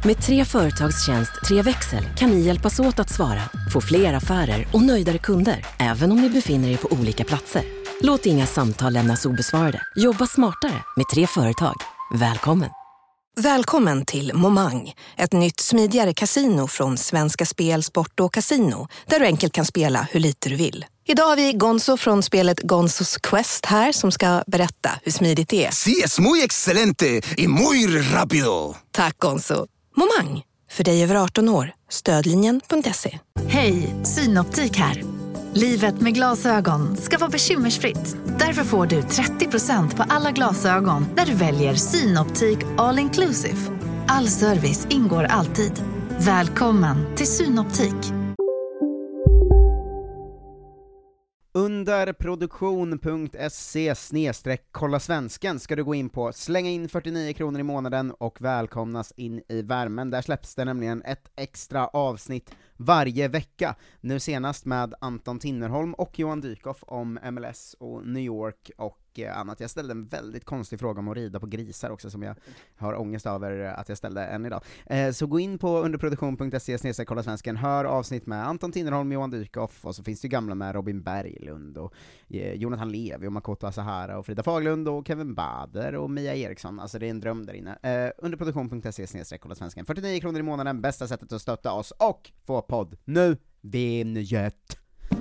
Med 3 företagstjänst, 3 växel kan ni hjälpas åt att svara, få fler affärer och nöjdare kunder, även om ni befinner er på olika platser. Låt inga samtal lämnas obesvarade. Jobba smartare med 3 företag. Välkommen! Välkommen till Momang, ett nytt smidigare kasino från Svenska Spel, Sport och Casino, där du enkelt kan spela hur lite du vill. Idag har vi Gonzo från spelet Gonzos Quest här som ska berätta hur smidigt det är. Sí, es muy excelente y muy rápido. Tack Gonzo. Momang, för dig över 18 år. Stödlinjen.se. Hej, Synoptik här. Livet med glasögon ska vara bekymmersfritt. Därför får du 30% på alla glasögon när du väljer Synoptik All Inclusive. All service ingår alltid. Välkommen till Synoptik. Under produktion.se/kolla svensken ska du gå in på, slänga in 49 kronor i månaden och välkomnas in i värmen. Där släpps det nämligen ett extra avsnitt varje vecka. Nu senast med Anton Tinnerholm och Johan Dykhoff om MLS och New York och annat. Jag ställde en väldigt konstig fråga om att rida på grisar också som jag har ångest över att jag ställde än idag. Så gå in på underproduktion.se/kolla svensken, hör avsnitt med Anton Tinnerholm, Johan Dykhoff, och så finns det ju gamla med Robin Berglund och Jonathan Levi och Makoto Asahara och Frida Faglund och Kevin Bader och Mia Eriksson. Alltså det är en dröm där inne. Underproduktion.se/kolla svensken. 49 kronor i månaden, bästa sättet att stötta oss och få podd. Nu vinjet!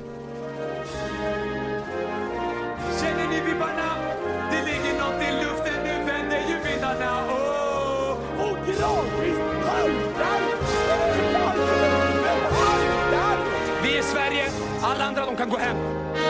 Känner ni vibbarna? Det ligger något i luften, nu vänder ju vindarna. Och gradvis haltar. Vi är Sverige, alla andra de kan gå hem.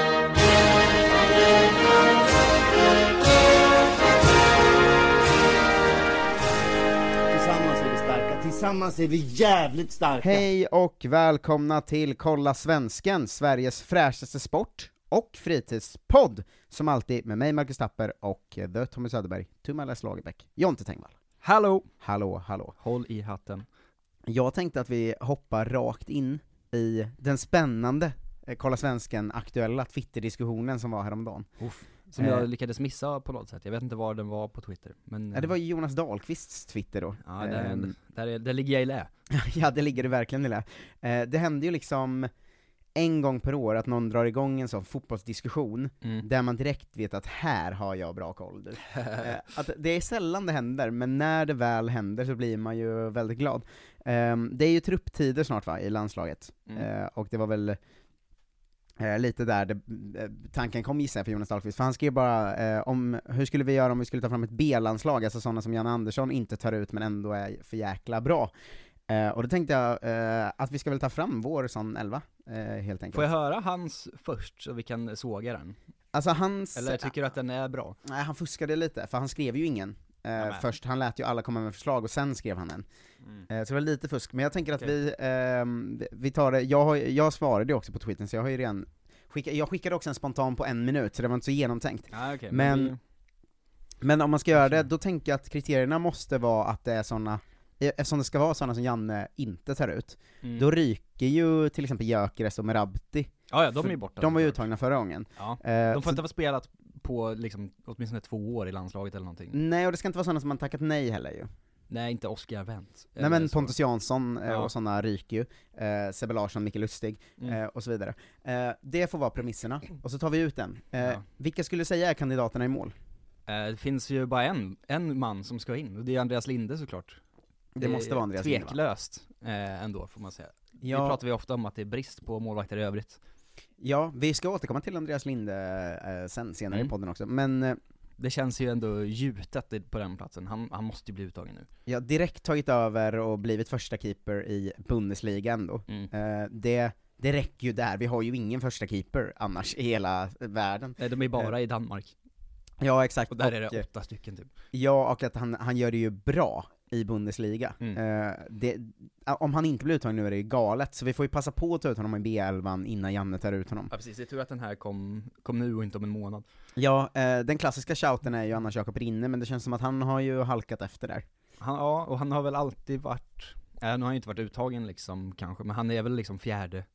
Tillsammans är vi starka, tillsammans är vi jävligt starka. Hej och välkomna till Kolla Svensken, Sveriges fräschaste sport- och fritidspodd, som alltid med mig Marcus Tapper och The Tommy Söderberg, Tumalas Lagerbäck, Jonte Tengvall. Hallå! Hallå. Håll i hatten. Jag tänkte att vi hoppar rakt in i den spännande Kolla Svensken aktuella Twitter-diskussionen som var häromdagen. Som jag lyckades missa på något sätt. Jag vet inte var den var på Twitter. Men, det var Jonas Dahlqvists Twitter då. Ja, där ligger jag i lä. Ja, det ligger det verkligen i lä. Det händer ju liksom en gång per år att någon drar igång en sån fotbollsdiskussion där man direkt vet att här har jag bra koll. Du. Att det är sällan det händer, men när det väl händer så blir man ju väldigt glad. Det är ju trupptider snart i landslaget. Och det var väl lite där tanken kom, gissar jag, för Jonas Dahlqvist. För han skrev bara om hur skulle vi göra om vi skulle ta fram ett B-landslag, alltså sådana som Jan Andersson inte tar ut men ändå är för jäkla bra. Och då tänkte jag att vi ska väl ta fram vår sån 11, helt enkelt. Får jag höra hans först så vi kan såga den? Alltså hans... Eller tycker du att den är bra? Nej, han fuskade lite, för han skrev ju ingen. Först, han lät ju alla komma med förslag och sen skrev han en. Så det var lite fusk, men jag tänker att vi tar det. Jag svarade ju också på Twitter, så jag har ju redan jag skickade också en spontan på 1 minut, så det var inte så genomtänkt. Okay, men om man ska göra det, då tänker jag att kriterierna måste vara att det är såna, eftersom det ska vara sådana som Janne inte tar ut, då ryker ju till exempel Gyökeres och Merabti. Ja, de är ju borta. De var ju uttagna förra gången. Ja. De får inte vara spelat på liksom, åtminstone 2 år i landslaget eller någonting. Nej, och det ska inte vara sådana som man tackat nej heller ju. Nej, inte Oscar Wendt. Nej, men Pontus Jansson och sådana ryker ju. Sebbe Larsson, Micke Lustig och så vidare. Det får vara premisserna. Och så tar vi ut den. Vilka skulle säga är kandidaterna i mål? Det finns ju bara en man som ska in, och det är Andreas Linde såklart. Det måste vara Andreas Linde, tveklöst ändå, får man säga. Ja. Vi pratar vi ofta om att det är brist på målvakter i övrigt. Ja, vi ska återkomma till Andreas Linde senare i podden också, men det känns ju ändå gjutet på den platsen. Han måste ju bli uttagen nu. Ja, direkt tagit över och blivit första keeper i Bundesliga ändå. Det räcker ju där. Vi har ju ingen första keeper annars i hela världen. Nej, de är bara i Danmark. Ja, exakt. Och där är det 8 stycken typ. Ja, och att han gör det ju bra i Bundesliga. Om han inte blir uttagen nu är det ju galet, så vi får ju passa på att ta ut honom i B11 innan Janne tar ut honom. Ja, precis. Det är tur att den här kom nu och inte om en månad. Ja, den klassiska shouten är ju annars Jakob Rinne, men det känns som att han har ju halkat efter där. Ja, och han har väl alltid varit, nu har han ju inte varit uttagen liksom kanske, men han är väl liksom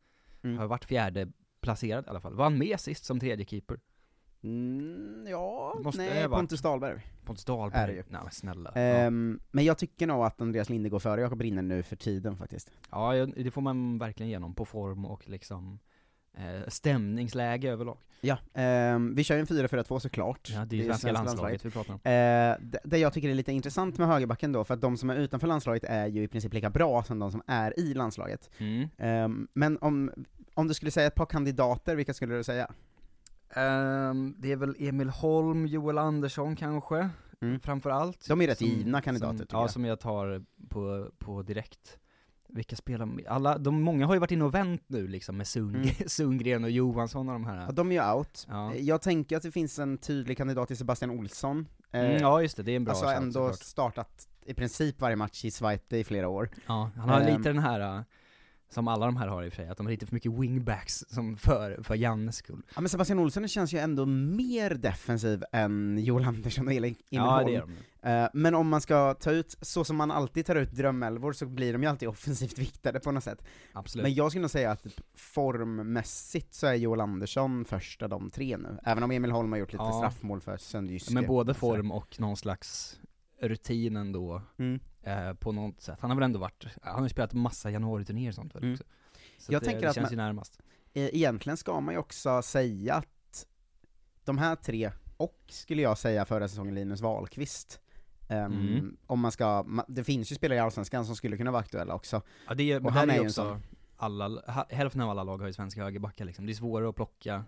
har varit fjärde placerad i alla fall. Var han med sist som tredje keeper? Ja, Pontus Dahlberg. Pontus Dahlberg? Är det ju. Nej men snälla. Men jag tycker nog att Andreas Linde går före Jakob Rinne nu för tiden faktiskt. Ja, det får man verkligen igenom på form och liksom stämningsläge överlag. Ja, vi kör ju en 4-4-2 såklart. Ja, det är ju svenska landslaget vi pratar om. Det jag tycker är lite intressant med högerbacken då, för att de som är utanför landslaget är ju i princip lika bra som de som är i landslaget. Men om du skulle säga ett par kandidater, vilka skulle du säga? Det är väl Emil Holm, Joel Andersson kanske, framförallt. De är rätt givna kandidater tycker jag. Ja, som jag tar på direkt. Vilka spelar många har ju varit inne och vänt nu liksom med Sundgren och Johansson och de här. Ja, de är ju out. Ja. Jag tänker att det finns en tydlig kandidat till Sebastian Olsson. Ja just det är en bra alltså chans, ändå såklart. Startat i princip varje match i Schweiz i flera år. Ja, han har lite den här som alla de här har i och för sig, att de har lite för mycket wingbacks som för Jannes skull. Ja, men Sebastian Olsson känns ju ändå mer defensiv än Joel Andersson och Emil Holm. Det är de. Men om man ska ta ut, så som man alltid tar ut drömälvor, så blir de ju alltid offensivt viktade på något sätt. Absolut. Men jag skulle nog säga att formmässigt så är Joel Andersson första de tre nu. Även om Emil Holm har gjort lite straffmål för Sönderjyske. Men både form och någon slags rutin ändå. På något sätt. Han har väl ändå han har ju spelat massa januari-turnéer och sånt väl också. Så jag tänker det att känns ju närmast. Egentligen ska man ju också säga att de här tre, och skulle jag säga förra säsongen Linus Wahlqvist, om man ska, det finns ju spelare i Allsvenskan som skulle kunna vara aktuella också. Ja, det är, och han är ju också hälften av alla lag har ju svenska högerbackar liksom. Det är svårare att plocka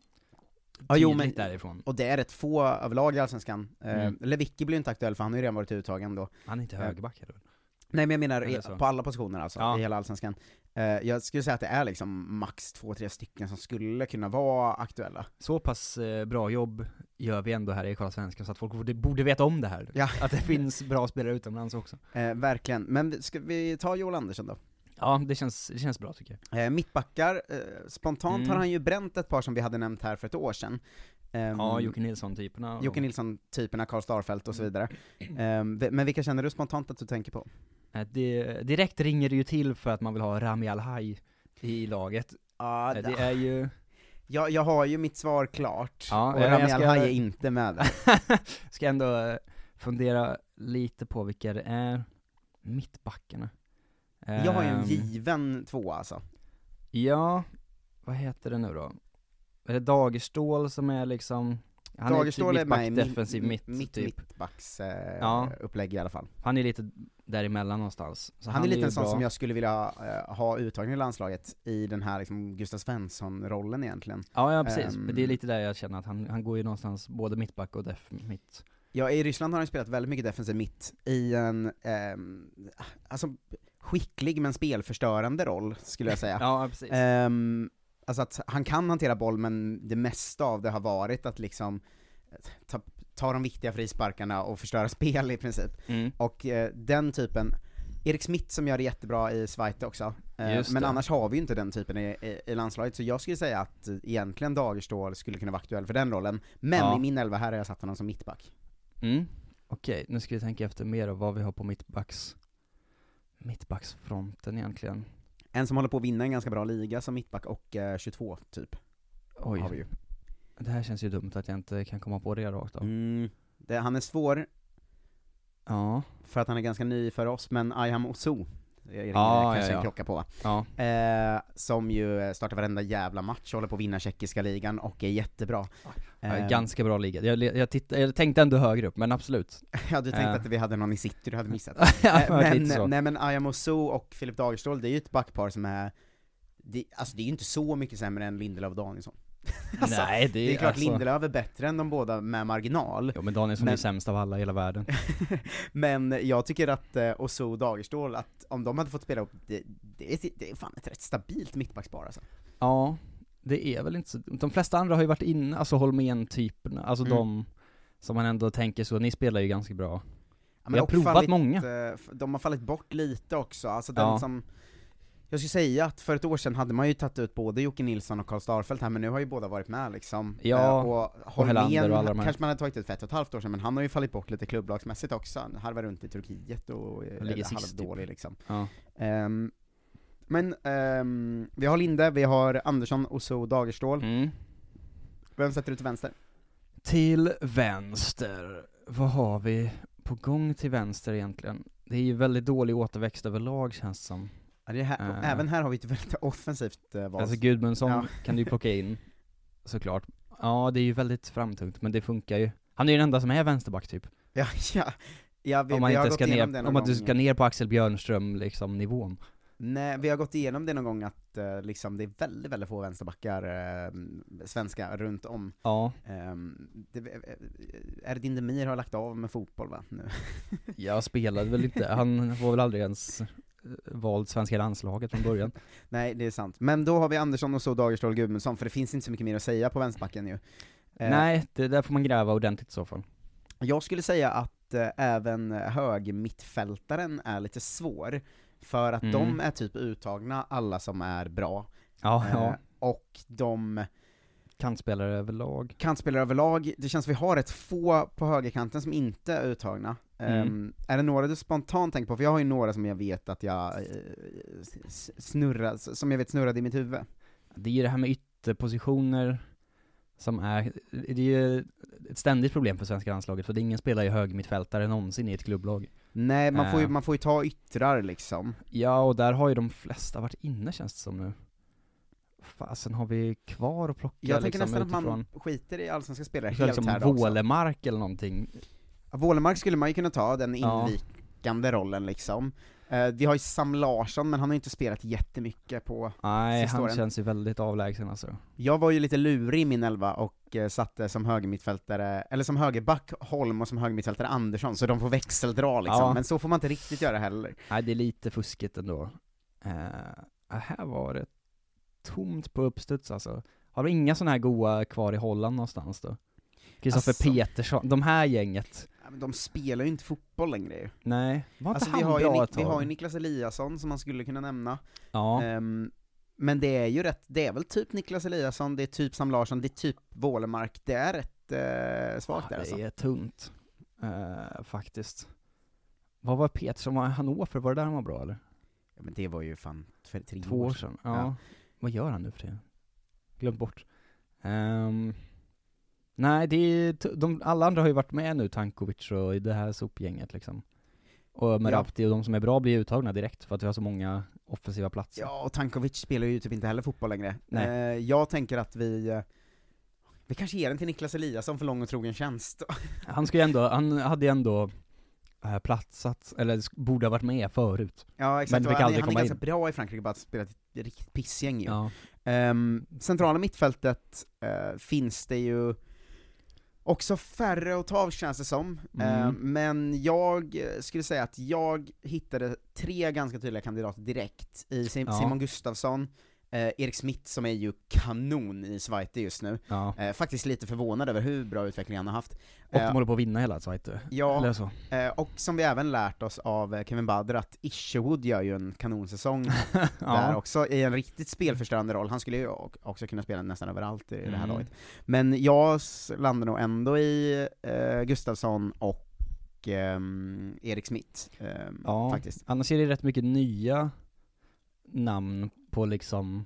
men därifrån. Och det är rätt få överlag i Allsvenskan. Lewicki blir inte aktuell för han har ju redan varit uttagen då. Han är inte högerback eller? Nej, men jag menar på alla positioner alltså, i hela Allsvenskan. Jag skulle säga att det är liksom max 2-3 stycken som skulle kunna vara aktuella. Så pass bra jobb gör vi ändå här i Kolla Svenska, så att folk borde veta om det här. Ja. Att det finns bra spelare utomlands också. Verkligen. Men ska vi ta Joel Andersson då? Ja, det känns bra tycker jag. Mittbackar, spontant har han ju bränt ett par som vi hade nämnt här för ett år sedan. Jocke Nilsson-typerna. Jocke Nilsson-typerna, Karl Starfelt och så vidare. Men vilka känner du spontant att du tänker på? Direkt ringer det ju till för att man vill ha Rami Al-Hay i laget. Det är ju... Jag har ju mitt svar klart, och Rami Al-Hay är inte med. Ska ändå fundera lite på vilka det är. Mittbackarna. Jag har ju en given två alltså. Ja, vad heter det nu då? Är det Dagerstål som är liksom... Han Dagerstål är med i defensiv mittbacks upplägg i alla fall. Han är lite däremellan någonstans. Så han är lite en sån som jag skulle vilja ha uttagen i landslaget i den här liksom Gustav Svensson-rollen egentligen. Ja, precis. Men det är lite där jag känner att han går ju någonstans både mittback och mitt. Ja, i Ryssland har han spelat väldigt mycket defensiv mitt i en alltså skicklig men spelförstörande roll, skulle jag säga. Ja, precis. Alltså att han kan hantera boll, men det mesta av det har varit att liksom ta de viktiga frisparkarna och förstöra spel i princip. Och den typen, Erik Smith som gör det jättebra i Schweiz också, men annars har vi ju inte den typen i landslaget, så jag skulle säga att egentligen Dagerstål skulle kunna vara aktuell för den rollen, men i min 11 här har jag satt honom som mittback. Okej, nu ska vi tänka efter mer av vad vi har på mittbacksfronten egentligen. En som håller på att vinna en ganska bra liga som mittback och 22 typ. Oj, har vi ju. Det här känns ju dumt att jag inte kan komma på det rakt av. Han är svår. Ja. För att han är ganska ny för oss, men Ayham Osu kanske en klocka på. Som ju startar varenda jävla match, håller på att vinna tjeckiska ligan och är jättebbra. Ganska bra liga. Jag tänkte ändå högre upp, men absolut. Ja, du tänkte att vi hade någon i City du hade missat. Men Ayham Osu och Filip Dagerstål, det är ju ett backpar som är... det är ju inte så mycket sämre än Lindelöf och Danielsson. Alltså, nej, det är klart Lindelöf är bättre än de båda med marginal. Ja, men Danielsson är sämst av alla i hela världen. Men jag tycker att Osu och Dagerstål, att om de hade fått spela upp, det är fan ett rätt stabilt mittbackspar alltså. Ja, det är väl inte så. De flesta andra har ju varit inne, alltså Holmén-typerna, alltså de som man ändå tänker så, ni spelar ju ganska bra. Ja, jag har provat många. De har fallit bort lite också, alltså den som... Jag skulle säga att för ett år sedan hade man ju tagit ut både Jocke Nilsson och Karl Starfelt här, men nu har ju båda varit med liksom. Ja, och Holmén kanske man hade tagit ut för 1,5 år sedan, men han har ju fallit bort lite klubblagsmässigt också. Han harvar runt i Turkiet och är halvdålig liksom. Ja. Men vi har Linde, vi har Andersson, Osu och Dagerstål. Vem sätter du till vänster? Till vänster. Vad har vi på gång till vänster egentligen? Det är ju väldigt dålig återväxt överlag, känns som. Ja, det här, även här har vi ett väldigt offensivt val. Alltså Gudmundsson kan du ju plocka in, såklart. Ja, det är ju väldigt framtungt, men det funkar ju. Han är ju den enda som är vänsterback typ. Ja, om man inte ska ner, om att du ska ner på Axel Björnström liksom nivån. Nej, vi har gått igenom det någon gång att liksom, det är väldigt, väldigt få vänsterbackar svenska runt om. Ja. Erdin Demir har lagt av med fotboll, va? Nu. Jag spelade väl inte, han var väl aldrig ens valt svenska landslaget från början. Nej, det är sant. Men då har vi Andersson och så Dagerstål Gudmundsson, för det finns inte så mycket mer att säga på vänsterbacken ju. Nej, det där får man gräva ordentligt i så fall. Jag skulle säga att även högermittfältaren är lite svår, för att de är typ uttagna, alla som är bra. Ja. Och de kantspelare överlag. Det känns som vi har rätt få på högerkanten som inte är uttagna. Är det några du spontant tänker på? För jag har ju några som jag vet att jag snurrade i mitt huvud. Det är ju det här med ytterpositioner som är, det är ju ett ständigt problem för svenska landslaget, för det är ingen spelar ju högermittfältare någonsin i ett klubblag. Nej, man får ju ta yttrar liksom. Ja, och där har ju de flesta varit inne, känns det som nu. Fasen har vi kvar att plocka. Jag tänker liksom, nästan utifrån. att man skiter i allsvenska spelare helt liksom här Wålemark eller någonting. Ja, Wålemark skulle man ju kunna ta, den invikande rollen liksom. Vi har ju Sam Larsson, men han har ju inte spelat jättemycket på han åren. Känns ju väldigt avlägsen alltså. Jag var ju lite lurig i min 11 och satte som högermittfältare, eller som högerback Holm och som högermittfältare Andersson, så de får växeldra liksom, men så får man inte riktigt göra heller. Nej, det är lite fuskigt ändå. Här var det tomt på uppstuds alltså. Har du inga såna här goa kvar i Holland någonstans då? Kristoffer Petersson, de här gänget. Men de spelar ju inte fotboll längre ju. Nej, alltså, vi har ju Niklas Eliasson som man skulle kunna nämna. Ja. Men det är ju rätt, det är väl typ Niklas Eliasson, det är typ Sam Larsson, det är typ Wålemark, det är rätt svagt där alltså. Det är tunt, faktiskt. Vad var Petersson, var Hannover, var det där han var bra eller? Ja, men det var ju fan för 2 år sedan. Ja. Vad gör han nu för det? Glömt bort. Nej, det är alla andra har ju varit med nu, Tankovic och i det här sopgänget liksom. Och Merabti och de som är bra blir uttagna direkt för att vi har så många offensiva platser. Ja, och Tankovic spelar ju typ inte heller fotboll längre. Jag tänker att vi kanske ger den till Niklas Eliasson för lång och trogen tjänst. Han hade ju ändå platsat, eller borde ha varit med förut. Ja, exakt. Men han är ganska bra i Frankrike, bara att spela ett riktigt pissgäng ju. Ja. Centrala mittfältet finns det ju också färre att ta av, känns det som. Men jag skulle säga att jag hittade 3 ganska tydliga kandidater direkt i Simon Gustafsson, Erik Smith som är ju kanon i Zweite just nu. Faktiskt lite förvånad över hur bra utveckling han har haft. Och de håller på att vinna hela Zweite. Ja, eller så. Och som vi även lärt oss av Kevin Badr, att Isherwood gör ju en kanonsäsong där också, i en riktigt spelförstörande roll. Han skulle ju också kunna spela nästan överallt i det här laget. Men jag landar nog ändå i Gustafsson och Erik Smith, faktiskt. Annars är det rätt mycket nya namn på liksom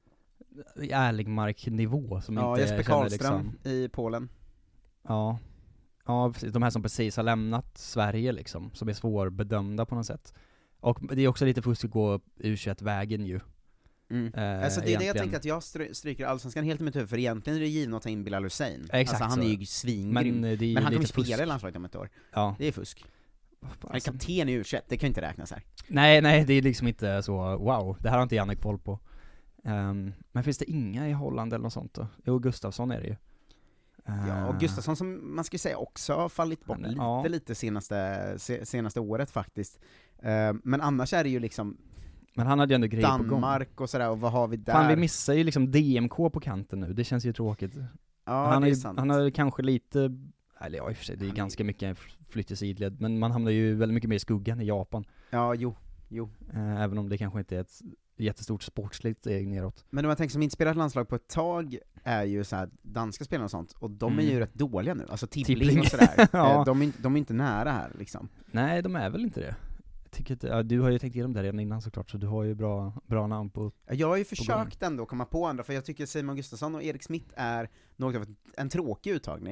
Erlingmark-nivå som inte Jesper Karlström liksom i Polen. Ja, precis, de här som precis har lämnat Sverige liksom, som är svårbedömda på något sätt. Och det är också lite fusk att gå U21-vägen ju. Alltså det är det jag tänkte, att jag stryker Allsvenskan helt i mitt huvud, för egentligen är det givet att ta in Bilal Hussein. Exakt, alltså han är ju svingrym, men han kommer spela i landslaget om ett år. Ja. Det är fusk. Han är kapten i U21, det kan inte räknas här. Nej, det är liksom inte så, wow, det här har inte Jannik koll på. Men finns det inga i Holland eller något sånt då? Jo, Gustafsson är det ju. Ja, och Gustafsson som man ska säga också har fallit bort lite senaste året faktiskt. Men annars är det ju liksom men han hade ju ändå grejer på gång. Danmark och sådär, och vad har vi där? Fan, vi missar ju liksom DMK på kanten nu, det känns ju tråkigt. Ja, det är sant. Han har kanske lite, eller ja, i och för sig, det är ganska mycket flytt i sidled, men man hamnar ju väldigt mycket mer i skuggan i Japan. Ja, jo. Även om det kanske inte är ett jättestort sportsligt steg neråt. Men om jag tänker som inte spelat landslag på ett tag är ju så här danska spelare och sånt, och de är ju rätt dåliga nu, alltså Tippling och sådär. Ja. De är inte nära här liksom. Nej, de är väl inte det. Jag tycker att, du har ju tänkt igenom det redan innan såklart, så du har ju bra namn på. Jag har ju försökt ändå komma på andra, för jag tycker Simon Gustafsson och Erik Smith är något av en tråkig uttagning.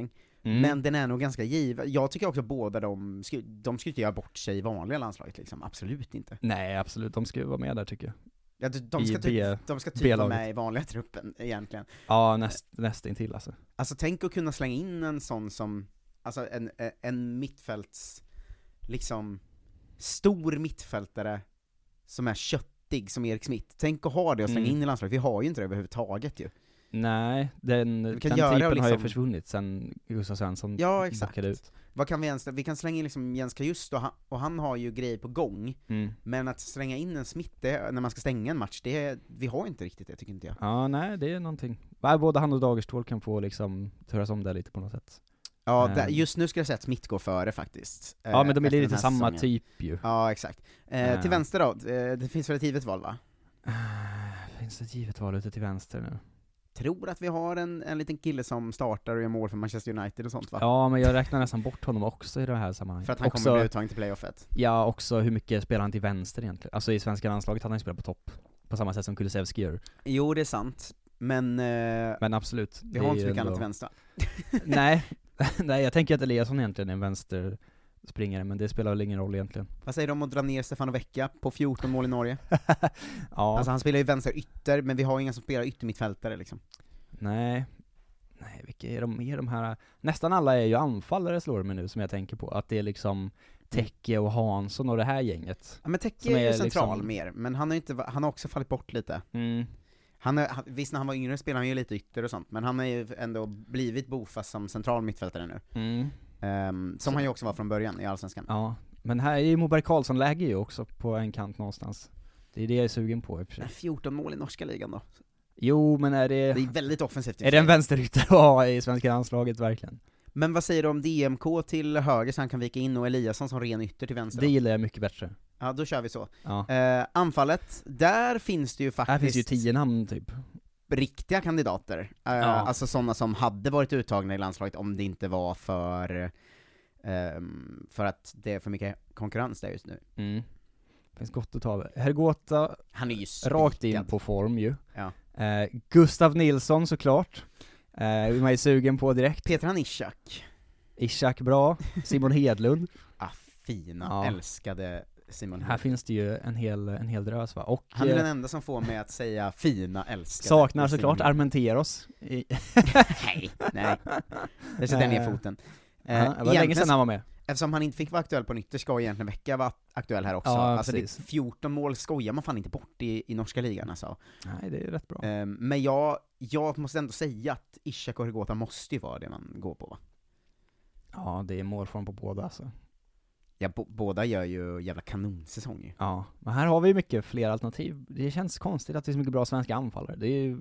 Men den är nog ganska given. Jag tycker också båda de skulle inte göra bort sig i vanliga landslaget liksom. Absolut inte. Nej, absolut. De ska ju vara med där tycker jag. Ja, de ska typ vara med i vanliga truppen egentligen. Ja, nästintill alltså. Alltså tänk att kunna slänga in en sån som, alltså en mittfälts, liksom stor mittfältare som är köttig som Erik Smith. Tänk att ha det och slänga in i landslaget. Vi har ju inte det överhuvudtaget ju. Nej, den typen liksom har ju försvunnit sen Gustav Svensson backade ut. Vad kan vi kan slänga in liksom Jens Kajust och han har ju grejer på gång. Men att slänga in en Smith när man ska stänga en match, vi har inte riktigt det, tycker inte jag. Ja, nej, det är någonting. Både han och Dagerstål kan få liksom turas om det lite på något sätt. Ja, just nu ska jag säga att Smith går före faktiskt. Ja, men de är lite samma typ ju. Ja, exakt. Till vänster då, det finns väl ett givet val, va? Finns det ett givet val ute till vänster nu? Tror att vi har en liten kille som startar och gör mål för Manchester United och sånt, va? Ja, men jag räknar nästan bort honom också i det här sammanhanget. För att han kommer bli uttagen till playoffet. Ja, också hur mycket spelar han till vänster egentligen? Alltså i svenska landslaget hade han spelat på topp, på samma sätt som Kulusevski gör. Jo, det är sant. Men absolut. Vi har inte så mycket annat till vänster. Nej, jag tänker att Eliasson egentligen är en vänsterspringare, men det spelar väl ingen roll egentligen. Vad säger du om att dra ner Stefano Vecchia på 14 mål i Norge? Ja. Alltså han spelar ju vänster ytter, men vi har inga som spelar yttermittfältare liksom. Nej, vilka är de här? Nästan alla är ju anfallare, slår det mig nu, som jag tänker på. Att det är liksom Tecke och Hansson och det här gänget. Ja, men Tecke är ju central liksom mer, men han har också fallit bort lite. Visst, när han var yngre spelade han ju lite ytter och sånt, men han har ju ändå blivit bofast som central mittfältare nu. Som han ju också var från början i Allsvenskan. Ja, men här är ju Moberg Karlsson läge ju också på en kant någonstans. Det är det jag är sugen på i och för sig. 14 mål i norska ligan då. Jo, men är det är väldigt offensivt. Är det en vänsterytter att ha i svenska landslaget verkligen? Men vad säger du om DMK till höger så han kan vika in och Eliasson som ren ytter till vänster? Det gillar jag mycket bättre. Ja, då kör vi så. Ja. Anfallet, där finns det ju faktiskt... Här finns ju 10 namn typ. Riktiga kandidater. Alltså sådana som hade varit uttagna i landslaget om det inte var för att det är för mycket konkurrens där just nu. Det finns gott att ta. Hergota, han är ju rakt in på form ju. Ja. Gustav Nilsson såklart. Man är sugen på direkt. Peter han Ishak bra. Simon Hedlund. Fina, älskade Simon Hedlund. Här finns det ju en hel drös, va? Och han är den enda som får mig att säga fina, älskade. Saknar såklart Armenteros. Nej. Det sätter ner foten. Det var länge sedan han var med. Eftersom han inte fick vara aktuell på nytt, ska egentligen Vecchia vara aktuell här också. Ja, alltså det 14 mål skojar man fan inte bort i norska ligan alltså. Nej, det är rätt bra. Men jag måste ändå säga att Ishak och Hergota måste ju vara det man går på, va? Ja, det är målform på båda alltså. Ja, båda gör ju jävla kanonsäsong. Ja, men här har vi mycket fler alternativ. Det känns konstigt att det är så mycket bra svenska anfallare. Det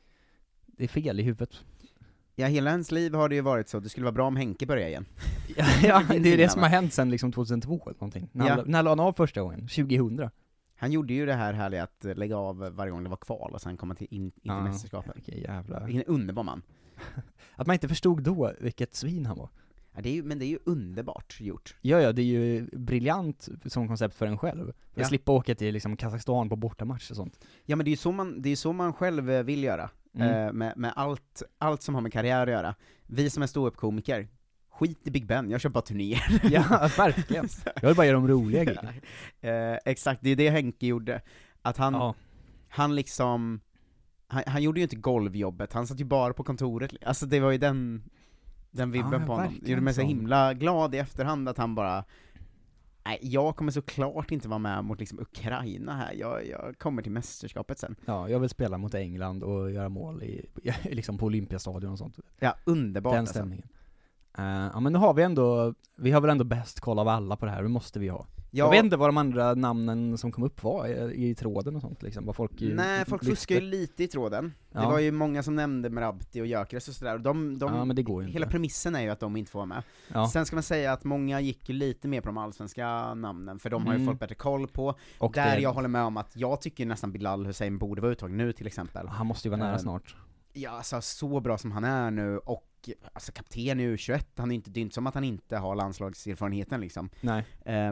är fel i huvudet. Ja, hela hans liv har det ju varit så. Det skulle vara bra om Henke börjar igen. Ja, det är det som har hänt sedan liksom 2002 eller någonting. När la han av första gången? 2000? Han gjorde ju det här härliga att lägga av varje gång det var kval och sen komma in till mästerskapet. Vilken jävla... Vilken underbar man. Att man inte förstod då vilket svin han var. Ja, men det är ju underbart gjort. Ja, det är ju briljant som koncept för en själv. För att slippa åka till liksom Kazakstan på bortamatch och sånt. Ja, men det är så man själv vill göra. Med allt som har med karriär att göra. Vi som är ståuppkomiker, skit i Big Ben, jag kör bara turnéer. Ja, verkligen. Jag vill bara göra de roliga grejerna. Exakt, det är det Henke gjorde. Att han liksom... Han gjorde ju inte golvjobbet, han satt ju bara på kontoret. Alltså det var ju den vibben på honom. Det gjorde mig så himla glad i efterhand att han bara... Nej, jag kommer såklart inte vara med mot liksom Ukraina här. Jag kommer till mästerskapet sen. Ja, jag vill spela mot England och göra mål liksom på Olympiastadion och sånt. Ja, underbart. Den stämningen. Ja, men nu har vi har väl ändå bäst koll av alla på det här. Det måste vi ha. Jag vet inte vad de andra namnen som kom upp var i tråden och sånt liksom. Folk fuskar ju lite i tråden. Ja. Det var ju många som nämnde Merabti och Gyökeres och sådär. Men det går ju inte. Hela premissen är ju att de inte får vara med. Ja. Sen ska man säga att många gick lite mer på de allsvenska namnen, för de har ju folk bättre koll på. Och jag håller med om att jag tycker nästan Bilal Hussein borde vara uttagen nu till exempel. Han måste ju vara nära snart. Ja, alltså så bra som han är nu, och alltså kapten i U21, det är inte som att han inte har landslagserfarenheten liksom. Nej.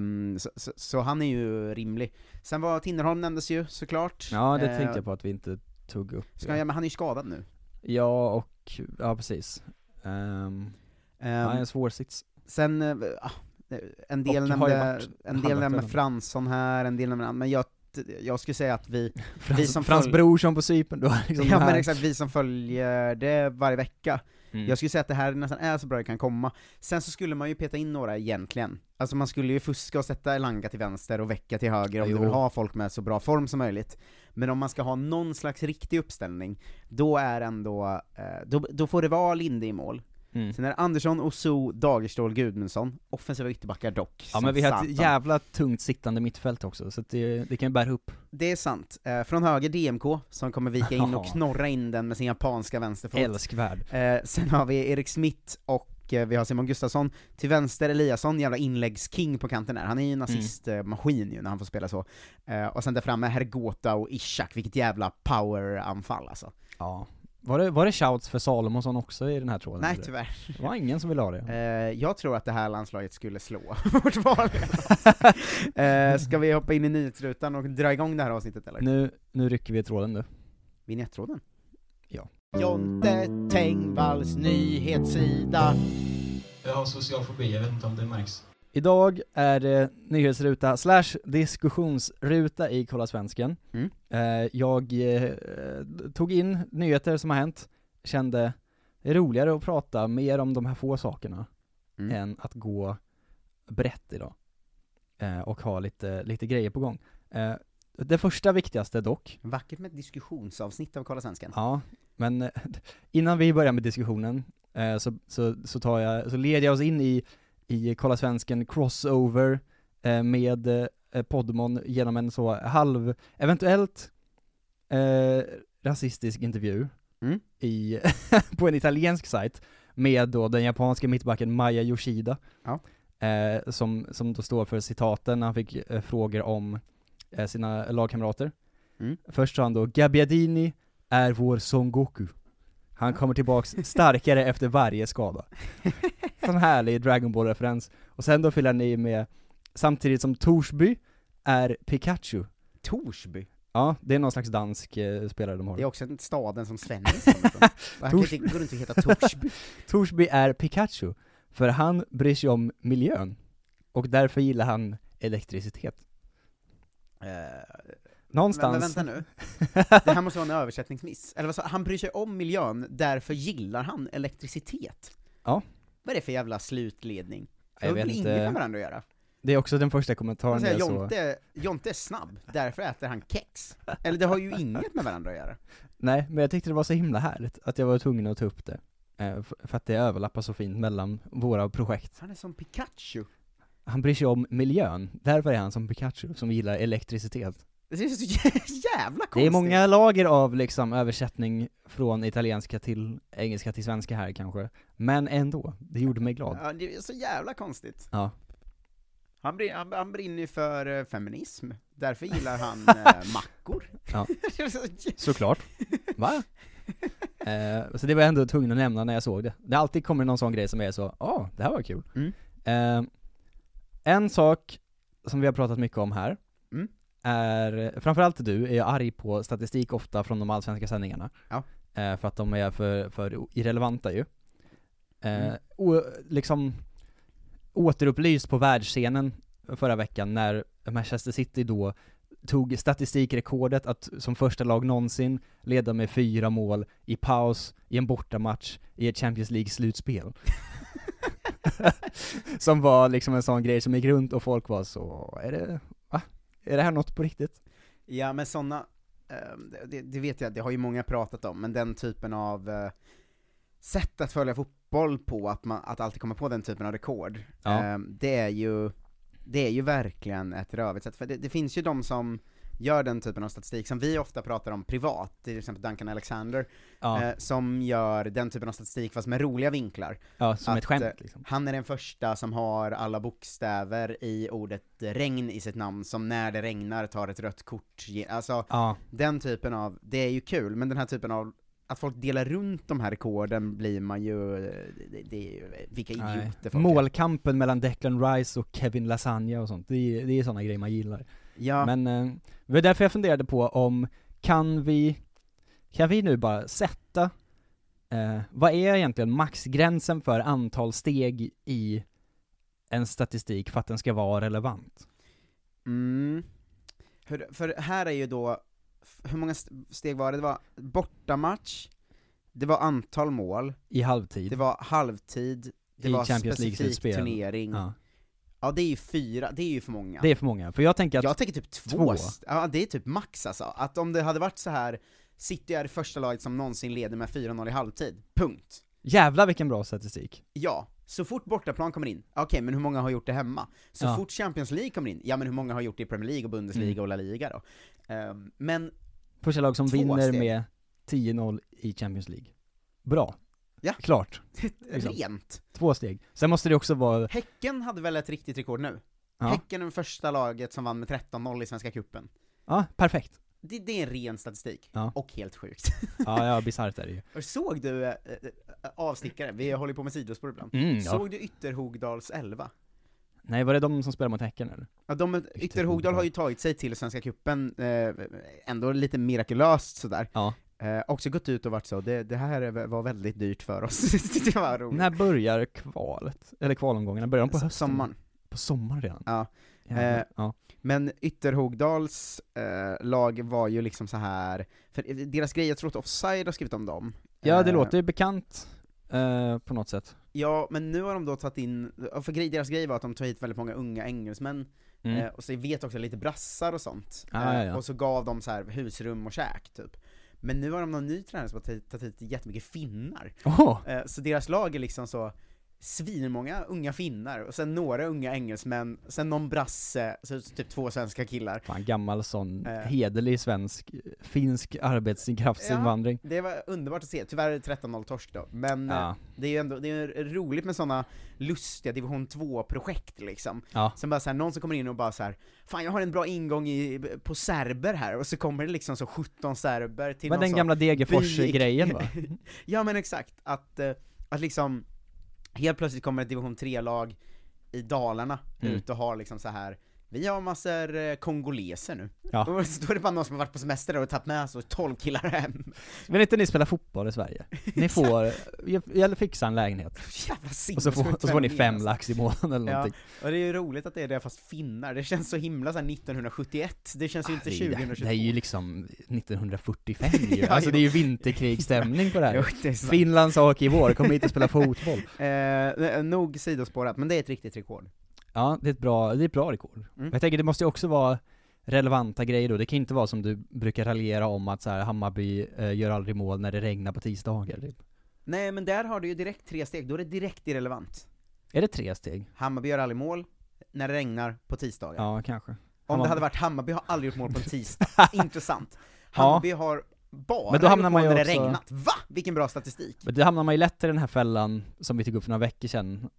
Så han är ju rimlig. Sen var Tinnerholm nämndes ju såklart. Ja, det tänkte jag på att vi inte tog upp. Men han är ju skadad nu. Ja, precis. En svår sits. Sen, en del nämnde Fransson här, en del nämnde, men jag skulle säga att vi som Frans Brorsson på Cypern då. Liksom ja men exakt, vi som följer det varje vecka. Mm. Jag skulle säga att det här nästan är så bra det kan komma. Sen så skulle man ju peta in några egentligen. Alltså man skulle ju fuska och sätta Elanga till vänster och Vecka till höger om du vill ha folk med så bra form som möjligt. Men om man ska ha någon slags riktig uppställning, då är ändå, då får det vara Linde i mål. Sen är det Andersson, Oso, Dagerstål, Gudmundsson. Offensiva ytterbackar dock. Ja, men vi har ett jävla tungt sittande mittfält också, så att det kan ju bära upp. Det är sant. Från höger DMK, som kommer vika in och knorra in den med sin japanska vänsterfot. Älskvärd. Sen har vi Erik Smith och vi har Simon Gustafsson. Till vänster Eliasson, jävla inläggsking på kanten där. Han är ju en assistmaskin ju när han får spela så. Och sen där framme Hergota och Ishak, vilket jävla poweranfall alltså. Ja. Var det shouts för Salomonsson också i den här tråden? Nej, tyvärr. Det var ingen som ville ha det. Jag tror att det här landslaget skulle slå vårt vanliga. Ska vi hoppa in i nyhetsrutan och dra igång det här avsnittet eller? Nu rycker vi i tråden nu. Vignettråden? Ja. Jonte Tengvalls nyhetssida. Jag har social fobi, jag vet inte om det märks. Idag är det nyhetsruta / diskussionsruta i Kolla Svensken. Jag tog in nyheter som har hänt. Kände det är roligare att prata mer om de här få sakerna än att gå brett idag. Och ha lite grejer på gång. Det första viktigaste dock. Vackert med ett diskussionsavsnitt av Kolla Svensken. Ja, men innan vi börjar med diskussionen så leder jag oss in i Kolla Svensken crossover med Podmon genom en så eventuellt rasistisk intervju på en italiensk sajt med då den japanska mittbacken Maya Yoshida, som då står för citaten när han fick frågor om sina lagkamrater. Först sa han då: Gabbiadini är vår Son Goku. Han kommer tillbaks starkare efter varje skada. Sån härlig Dragon Ball-referens. Och sen då fyller han i med: samtidigt som Torsby är Pikachu. Torsby? Ja, det är någon slags dansk spelare de har. Det är också en staden som Svennis. Går det inte att heta Torsby? Torsby är Pikachu, för han bryr sig om miljön. Och därför gillar han elektricitet. Någonstans. Men vänta nu. Det här måste vara en översättningsmiss. Eller vad sa han? Bryr sig om miljön, därför gillar han elektricitet. Ja. Vad är det för jävla slutledning? Jag vet inte. Inget med varandra att göra. Det är också den första kommentaren. Jonte är snabb, därför äter han kex. Eller det har ju inget med varandra att göra. Nej, men jag tyckte det var så himla härligt att jag var tvungen att ta upp det. För att det överlappar så fint mellan våra projekt. Han är som Pikachu. Han bryr sig om miljön. Därför är han som Pikachu, som gillar elektricitet. Det är så jävla konstigt. Det är många lager av liksom översättning från italienska till engelska till svenska här kanske. Men ändå, det gjorde mig glad. Ja, det är så jävla konstigt. Ja. Han brinner ju för feminism. Därför gillar han mackor. Ja. Såklart. Va? Så det var ändå tvungen att nämna när jag såg det. Det alltid kommer någon sån grej som är så, det här var kul. En sak som vi har pratat mycket om här är, framförallt du är arg på statistik ofta från de allsvenska sändningarna. Ja. För att de är för irrelevanta ju. Liksom återupplyst på världsscenen förra veckan när Manchester City då tog statistikrekordet att som första lag någonsin leda med 4 mål i paus i en bortamatch i ett Champions League-slutspel. Som var liksom en sån grej som gick runt och folk var så, är det här något på riktigt? Ja, men såna det vet jag, det har ju många pratat om, men den typen av sätt att följa fotboll på, att alltid komma på den typen av rekord, det är ju verkligen ett rövigt sätt, för det finns ju de som gör den typen av statistik som vi ofta pratar om privat, till exempel Duncan Alexander, som gör den typen av statistik fast med roliga vinklar. Ja, som ett skämt liksom. Han är den första som har alla bokstäver i ordet regn i sitt namn, som när det regnar tar ett rött kort. Alltså, den typen av, det är ju kul, men den här typen av att folk delar runt de här rekorden blir man ju, det är ju vilka idioter folk målkampen mellan Declan Rice och Kevin Lasagna och sånt, det är sådana grejer man gillar. Ja. Men det var därför jag funderade på om kan vi nu bara sätta vad är egentligen maxgränsen för antal steg i en statistik för att den ska vara relevant? För här är ju då, hur många steg var det? Det var bortamatch, det var antal mål i halvtid, det var halvtid, det i var Champions specifik turnering. Ja, det är ju 4, det är ju för många. Det är för många, för jag tänker typ 2. Ja, det är typ max alltså. Att om det hade varit så här, City är det första laget som någonsin leder med 4-0 i halvtid. Punkt. Jävlar vilken bra statistik. Ja, så fort bortaplan kommer in, okej, men hur många har gjort det hemma? Så fort Champions League kommer in, ja men hur många har gjort det i Premier League och Bundesliga och La Liga då? Men första lag som vinner steg med 10-0 i Champions League. Bra. Ja. Klart. Rent. 2 steg. Sen måste det också vara... Häcken hade väl ett riktigt rekord nu? Ja. Häcken är det första laget som vann med 13-0 i Svenska cupen. Ja, perfekt. Det är en ren statistik. Ja. Och helt sjukt. Ja, bisarrt är det ju. Och såg du, avstickare, vi håller på med sidospår ibland. Såg du Ytterhogdals 11? Nej, var det de som spelar mot Häcken eller? Ja, Ytterhogdal har ju tagit sig till Svenska cupen, ändå lite mirakulöst sådär. Ja. Också gått ut och varit så, det här var väldigt dyrt för oss. Det var roligt. När börjar kvalet? Eller kvalomgångarna? Börjar de på hösten? Sommaren. På sommaren redan? Ja. Ja. Men Ytterhogdals lag var ju liksom så här, för deras grej, jag tror att Offside har skrivit om dem. Ja, det låter bekant på något sätt. Ja, men nu har de då tagit in, för deras grej var att de tog hit väldigt många unga engelsmän, och så vet också lite brassar och sånt. Och så gav de så här husrum och käk typ. Men nu har de någon ny tränare som har tagit hit jättemycket finnar. Så deras lag är liksom så svinmånga unga finnar, och sen några unga engelsmän, sen någon brasse, så typ 2 svenska killar. Fan, gammal sån hederlig finsk arbetskraftsinvandring. Ja, det var underbart att se. Tyvärr är det 13-0 torsk då. Men det är ju ändå, det är roligt med såna lustiga division 2-projekt liksom. Sen bara så här, någon som kommer in och bara så här, fan jag har en bra ingång på serber här, och så kommer det liksom så 17 serber till. Men den gamla Degerfors-grejen va? Ja men exakt, att liksom helt plötsligt kommer ett division 3-lag i Dalarna ut och har liksom så här, vi har massor kongoleser nu. Ja. Och då är det bara någon som har varit på semester och tagit med så 12 killar hem. Vill inte ni spela fotboll i Sverige? Ni får, eller fixa en lägenhet. Jävla och så får ni 5 lax i månaden eller någonting. Och det är ju roligt att det är det fast finnar. Det känns så himla så här 1971. Det känns ju inte 2022. Det är ju liksom 1945 ju. Alltså det är ju vinterkrigsstämning på det här. Jo, Finlands sak i vår, kommer hit och spela fotboll. Nog sidospårat, men det är ett riktigt rekord. Ja, det är ett bra rekord. Jag tänker det måste ju också vara relevanta grejer då. Det kan inte vara som du brukar raljera om att så här, Hammarby gör aldrig mål när det regnar på tisdagar typ. Nej, men där har du ju direkt 3 steg. Då är det direkt irrelevant. Är det 3 steg? Hammarby gör aldrig mål när det regnar på tisdagar. Ja, kanske. Om det hade varit Hammarby har aldrig gjort mål på en tisdag. Intressant. Hammarby har bara men då hamnar man ju när det också... regnat. Va? Vilken bra statistik. Men då hamnar man ju lätt i den här fällan som vi tog upp för några veckor sedan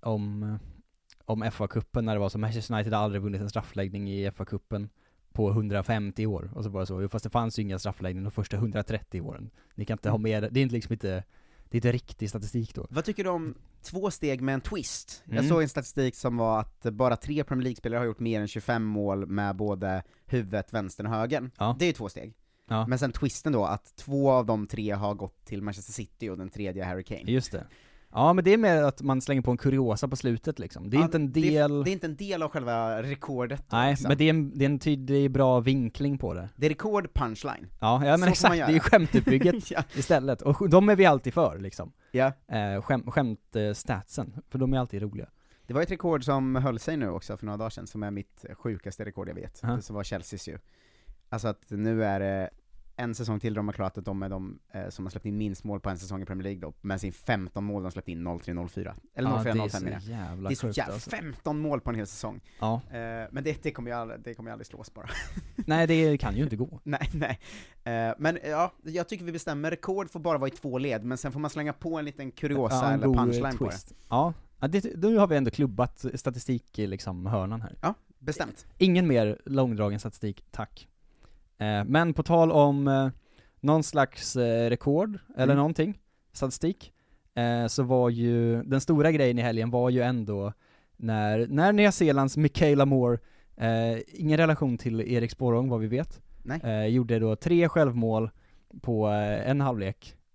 om FA-cupen, när det var så Manchester United har aldrig vunnit en straffläggning i FA-cupen på 150 år, och så bara så, fast det fanns ju inga straffläggningar de första 130 åren. Ni kan inte ha med det är inte liksom inte, det är inte riktig statistik då. Vad tycker du om 2 steg med en twist? Jag såg en statistik som var att bara 3 Premier League-spelare har gjort mer än 25 mål med både huvudet, vänstern och högern. Det är ju 2 steg. Men sen twisten då, att 2 av de 3 har gått till Manchester City och den 3:e Harry Kane. Just det. Ja, men det är mer att man slänger på en kuriosa på slutet liksom. Det är inte en del... Det är inte en del av själva rekordet. Nej, liksom. Men det är en tydlig bra vinkling på det. Det är rekord punchline. Ja men exakt, det är ju skämtuppbygget istället. Och de är vi alltid för liksom. Ja. Skämtstatsen, för de är alltid roliga. Det var ett rekord som höll sig nu också för några dagar sedan, som är mitt sjukaste rekord jag vet. Det som var Chelseas ju. Alltså att nu är det en säsong till de har klarat att de är de som har släppt in minst mål på en säsong i Premier League då, med sin 15 mål de släppt in 0-3-0-4 eller 0-4-0-5 menar jag. Det är så jävla 15 mål på en hel säsong. Men det kommer ju aldrig slås bara. Nej, det kan ju inte gå. nej. Men ja, jag tycker vi bestämmer, rekord får bara vara i 2 led, men sen får man slänga på en liten kuriosa eller punchline på det. Ja, nu har vi ändå klubbat statistik liksom hörnan här. Ja, bestämt. Ingen mer långdragen statistik, tack. Men på tal om någon slags rekord eller någonting, statistik, så var ju den stora grejen i helgen var ju ändå när Nya Zeelands Michaela Moore, ingen relation till Erik Sporrong vad vi vet, gjorde då 3 självmål på en halvlek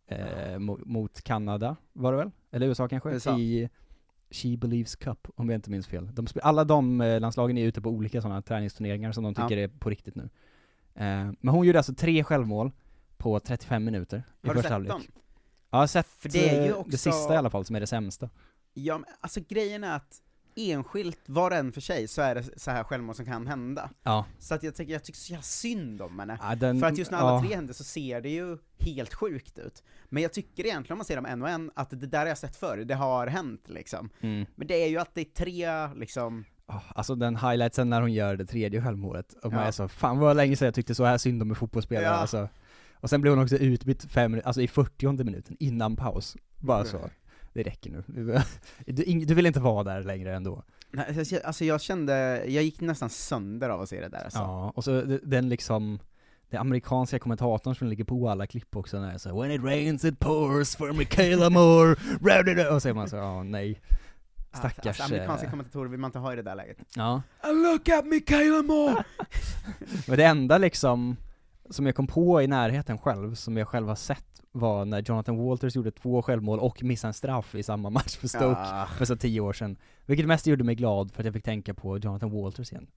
mot Kanada, var det väl? Eller USA kanske? USA. I She Believes Cup, om jag inte minns fel. Alla de landslagen är ute på olika sådana träningsturneringar som de tycker är på riktigt nu. Men hon gjorde alltså 3 självmål på 35 minuter i första halvlek. Har du sett dem? Ja, jag har sett för det, är ju också... det sista i alla fall, som är det sämsta. Ja, men alltså grejen är att enskilt, var en för sig, så är det så här självmål som kan hända. Ja. Så att jag tycker så jävla synd om henne. Ja, för att just när alla 3 händer så ser det ju helt sjukt ut. Men jag tycker egentligen, om man ser dem en och en, att det där har jag sett förr, det har hänt liksom. Men det är ju att det är 3 liksom... Alltså den highlightsen när hon gör det 3:e självmålet, och man är så, fan vad länge sedan jag tyckte så här synd om en fotbollsspelare. Alltså. Och sen blev hon också utbytt 5 minuter, alltså i 40:e minuten, innan paus. Bara så, det räcker nu. Du vill inte vara där längre ändå. Nej, alltså jag gick nästan sönder av att se det där. Alltså. Ja, och så den liksom, det amerikanska kommentatorn som ligger på alla klipp också, när så when it rains it pours for Michaela Moore. Och så är man så, nej. Stackars... Alltså, amerikanska kommentatorer vill man inte ha i det där läget. Ja. Look at Michaela Moore! Men det enda liksom som jag kom på i närheten själv, som jag själv har sett, var när Jonathan Walters gjorde 2 självmål och missade en straff i samma match för Stoke för så 10 år sedan. Vilket mest gjorde mig glad, för att jag fick tänka på Jonathan Walters igen.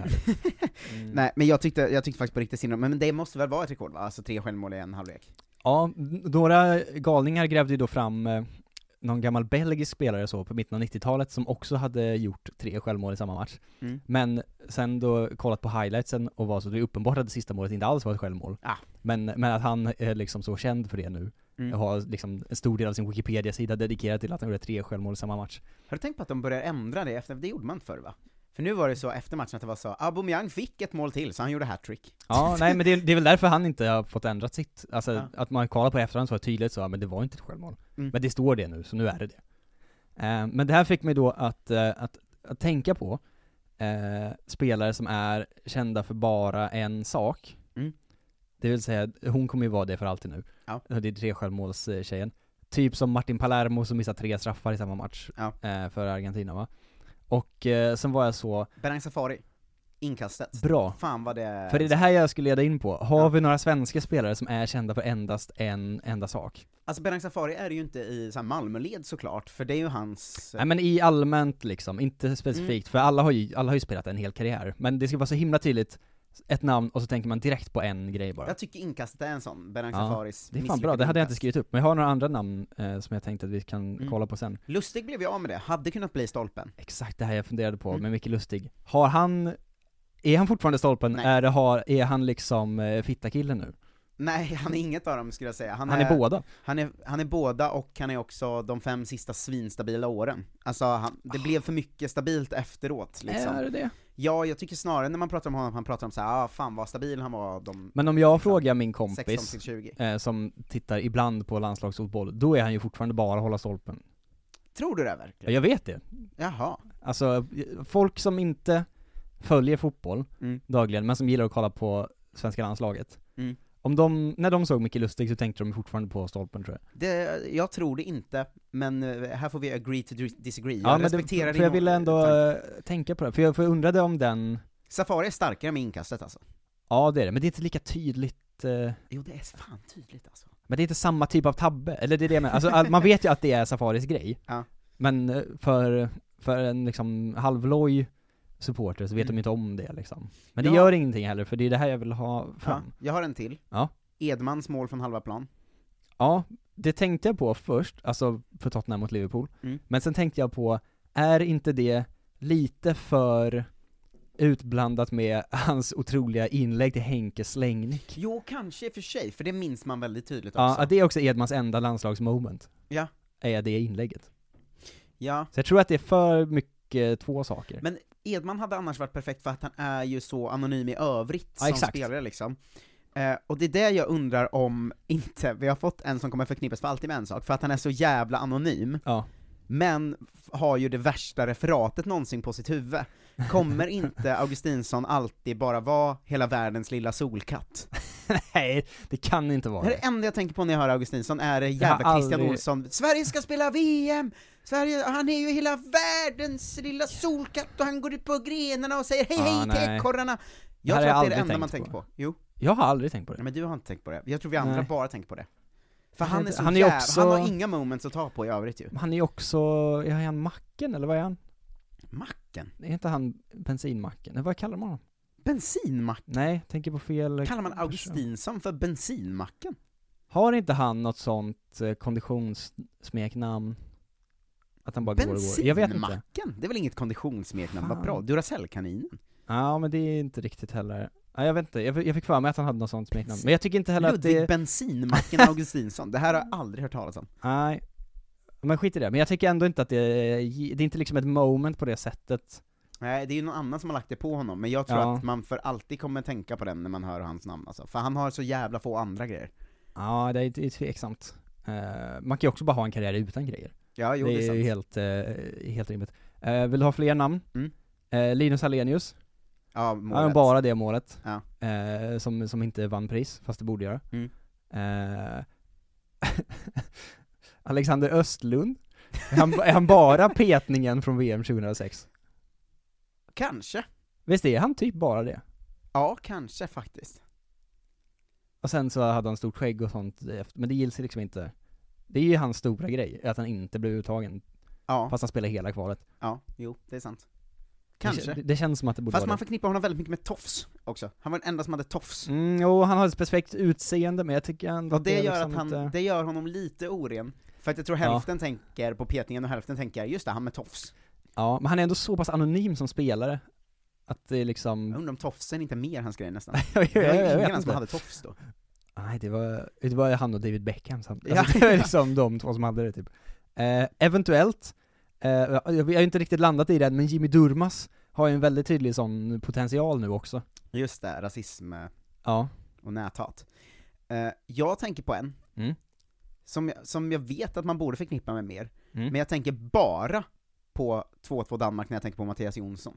Nej, men jag tyckte faktiskt på riktigt synd, men det måste väl vara ett rekord, va? Alltså 3 självmål i en halvlek. Ja, några galningar grävde ju då fram någon gammal belgisk spelare så på mitten av 90-talet som också hade gjort 3 självmål i samma match. Men sen då kollat på highlightsen och var så det är uppenbart att det sista målet inte alls var ett självmål. Men att han är liksom så känd för det nu. Har liksom en stor del av sin Wikipedia-sida dedikerat till att han gjorde 3 självmål i samma match. Har du tänkt på att de börjar ändra det efter? Det gjorde man inte förr, va? För nu var det så efter matchen att det var så, Aubameyang fick ett mål till, så han gjorde hattrick. Ja, nej, men det är väl därför han inte har fått ändrat sitt. Alltså att man kollar på efterhand så var det tydligt så, men det var inte ett självmål. Men det står det nu, så nu är det. Men det här fick mig då att tänka på spelare som är kända för bara en sak. Det vill säga, hon kommer ju vara det för alltid nu. Det är 3 självmålstjejen. Typ som Martin Palermo som missade 3 straffar i samma match för Argentina, va? Och sen var jag så... Berang Safari, inkastet. Bra. Fan vad det... För det är det här jag skulle leda in på. Har vi några svenska spelare som är kända för endast en enda sak? Alltså Berang Safari är ju inte i så här Malmöled såklart, för det är ju hans... Nej, men i allmänt liksom, inte specifikt. För alla har ju spelat en hel karriär. Men det ska vara så himla tydligt ett namn och så tänker man direkt på en grej bara. Jag tycker inkastet är en sån, Berang Safaris. Det är fan bra, det hade jag inte skrivit upp. Men jag har några andra namn som jag tänkte att vi kan kolla på sen. Lustig blev jag av med det, hade kunnat bli stolpen. Exakt det här jag funderade på med Micke Lustig. Är han fortfarande stolpen? Nej. Är han liksom fittakillen nu? Nej, han är inget av dem skulle jag säga. Han är båda. Han är båda, och han är också de 5 sista svinstabila åren. Alltså det blev för mycket stabilt efteråt liksom. Är det? Ja, jag tycker snarare när man pratar om honom, han pratar om så här, fan vad stabil han var. Men om jag frågar min kompis 16-20. Som tittar ibland på landslagsfotboll, då är han ju fortfarande bara hålla stolpen. Tror du det verkligen? Jag vet det. Jaha. Alltså, folk som inte följer fotboll dagligen, men som gillar att kolla på svenska landslaget. När de såg Micke Lustig så tänkte de fortfarande på stolpen, tror jag. Jag tror det inte, men här får vi agree to disagree. Jag respekterar för jag ville ändå tänka på det, för jag undrade om den... Safari är starkare med inkastet alltså. Ja, det är det, men det är inte lika tydligt... Jo, det är fan tydligt alltså. Men det är inte samma typ av tabbe, eller det är det med. Alltså, man vet ju att det är Safaris grej. Men för en liksom halvloj supporter så vet de inte om det liksom. Men det gör ingenting heller, för det är det här jag vill ha fram. Jag har en till. Edmans mål från halva plan. Ja, det tänkte jag på först, alltså för Tottenham mot Liverpool. Men sen tänkte jag på, är inte det lite för utblandat med hans otroliga inlägg till Henke Slängnick? Jo, kanske för sig, för det minns man väldigt tydligt också. Ja, det är också Edmans enda landslagsmoment. Ja. Är det inlägget. Ja. Så jag tror att det är för mycket 2 saker. Men Edman hade annars varit perfekt för att han är ju så anonym i övrigt som spelare liksom. Och det är det jag undrar om inte vi har fått en som kommer förknippas för alltid med en sak, för att han är så jävla anonym. Men har ju det värsta referatet någonsin på sitt huvud. Kommer inte Augustinsson alltid bara vara hela världens lilla solkatt? Nej, det kan inte vara. Det är det enda jag tänker på när jag hör Augustinsson, är det jävla Christian Olsson. Sverige ska spela VM! Sverige, han är ju hela världens lilla solkatt, och han går ut på grenarna och säger hej till ekorrarna. Jag tror att det är det enda man tänker på. Jo. Jag har aldrig tänkt på det. Nej, men du har inte tänkt på det. Jag tror vi andra bara tänker på det. För han är så han är också... han har inga moments att ta på i övrigt ju. Han är också, är han macken eller vad är han? Macken? Är inte han bensinmacken? Vad kallar man honom? Bensinmacken? Nej, tänker på fel. Kallar man Augustinsson för bensinmacken? Har inte han något sånt konditionssmeknamn? Att han bara går och går. Jag vet inte. Det är väl inget konditionssmeknamn, vad bra. Duracell-kaninen. Ja, men det är inte riktigt heller. Ja, jag vet inte, jag fick för mig att han hade något sånt smeknamn. Men jag tycker inte heller Ludvig att det... bensinmacken Augustinsson. Det här har jag aldrig hört talas om. Nej, men skit i det. Men jag tycker ändå inte att det är inte liksom ett moment på det sättet. Nej, det är ju någon annan som har lagt det på honom. Men jag tror att man för alltid kommer tänka på den när man hör hans namn alltså. För han har så jävla få andra grejer. Ja, det är tveksamt. Man kan ju också bara ha en karriär utan grejer. Ja, jo, det är ju helt rimligt. Vill du ha fler namn? Linus Hallenius. Ja, målet. Bara det målet. Ja. Som inte vann pris, fast det borde göra. Alexander Östlund. Är han bara petningen från VM 2006? Kanske. Visst är han typ bara det? Ja, kanske faktiskt. Och sen så hade han stort skägg och sånt, men det gills liksom inte. Det är ju hans stora grej, att han inte blev uttagen. Ja. Fast han spelar hela kvalet. Ja, jo, det är sant. Kanske. Det känns som att det borde Fast vara man det. förknippar honom väldigt mycket med tofs också. Han var den enda som hade tofs. Jo, han har ett specifikt utseende, men jag tycker ändå och det gör liksom att det gör honom lite oren. För att jag tror hälften tänker på petningen och hälften tänker, just det, han med tofs. Ja, men han är ändå så pass anonym som spelare. Att det är liksom... Jag undrar om tofsen inte är mer hans grej nästan. jag ingen annan som hade tofs då. Nej, det var han och David Beckham. Alltså, det var liksom de två som hade det typ. Eventuellt, jag har inte riktigt landat i det, men Jimmy Durmaz har ju en väldigt tydlig sån potential nu också. Just det, rasism och näthat. Jag tänker på en som jag vet att man borde förknippa med mer. Men jag tänker bara på 2-2 Danmark när jag tänker på Mattias Jonsson.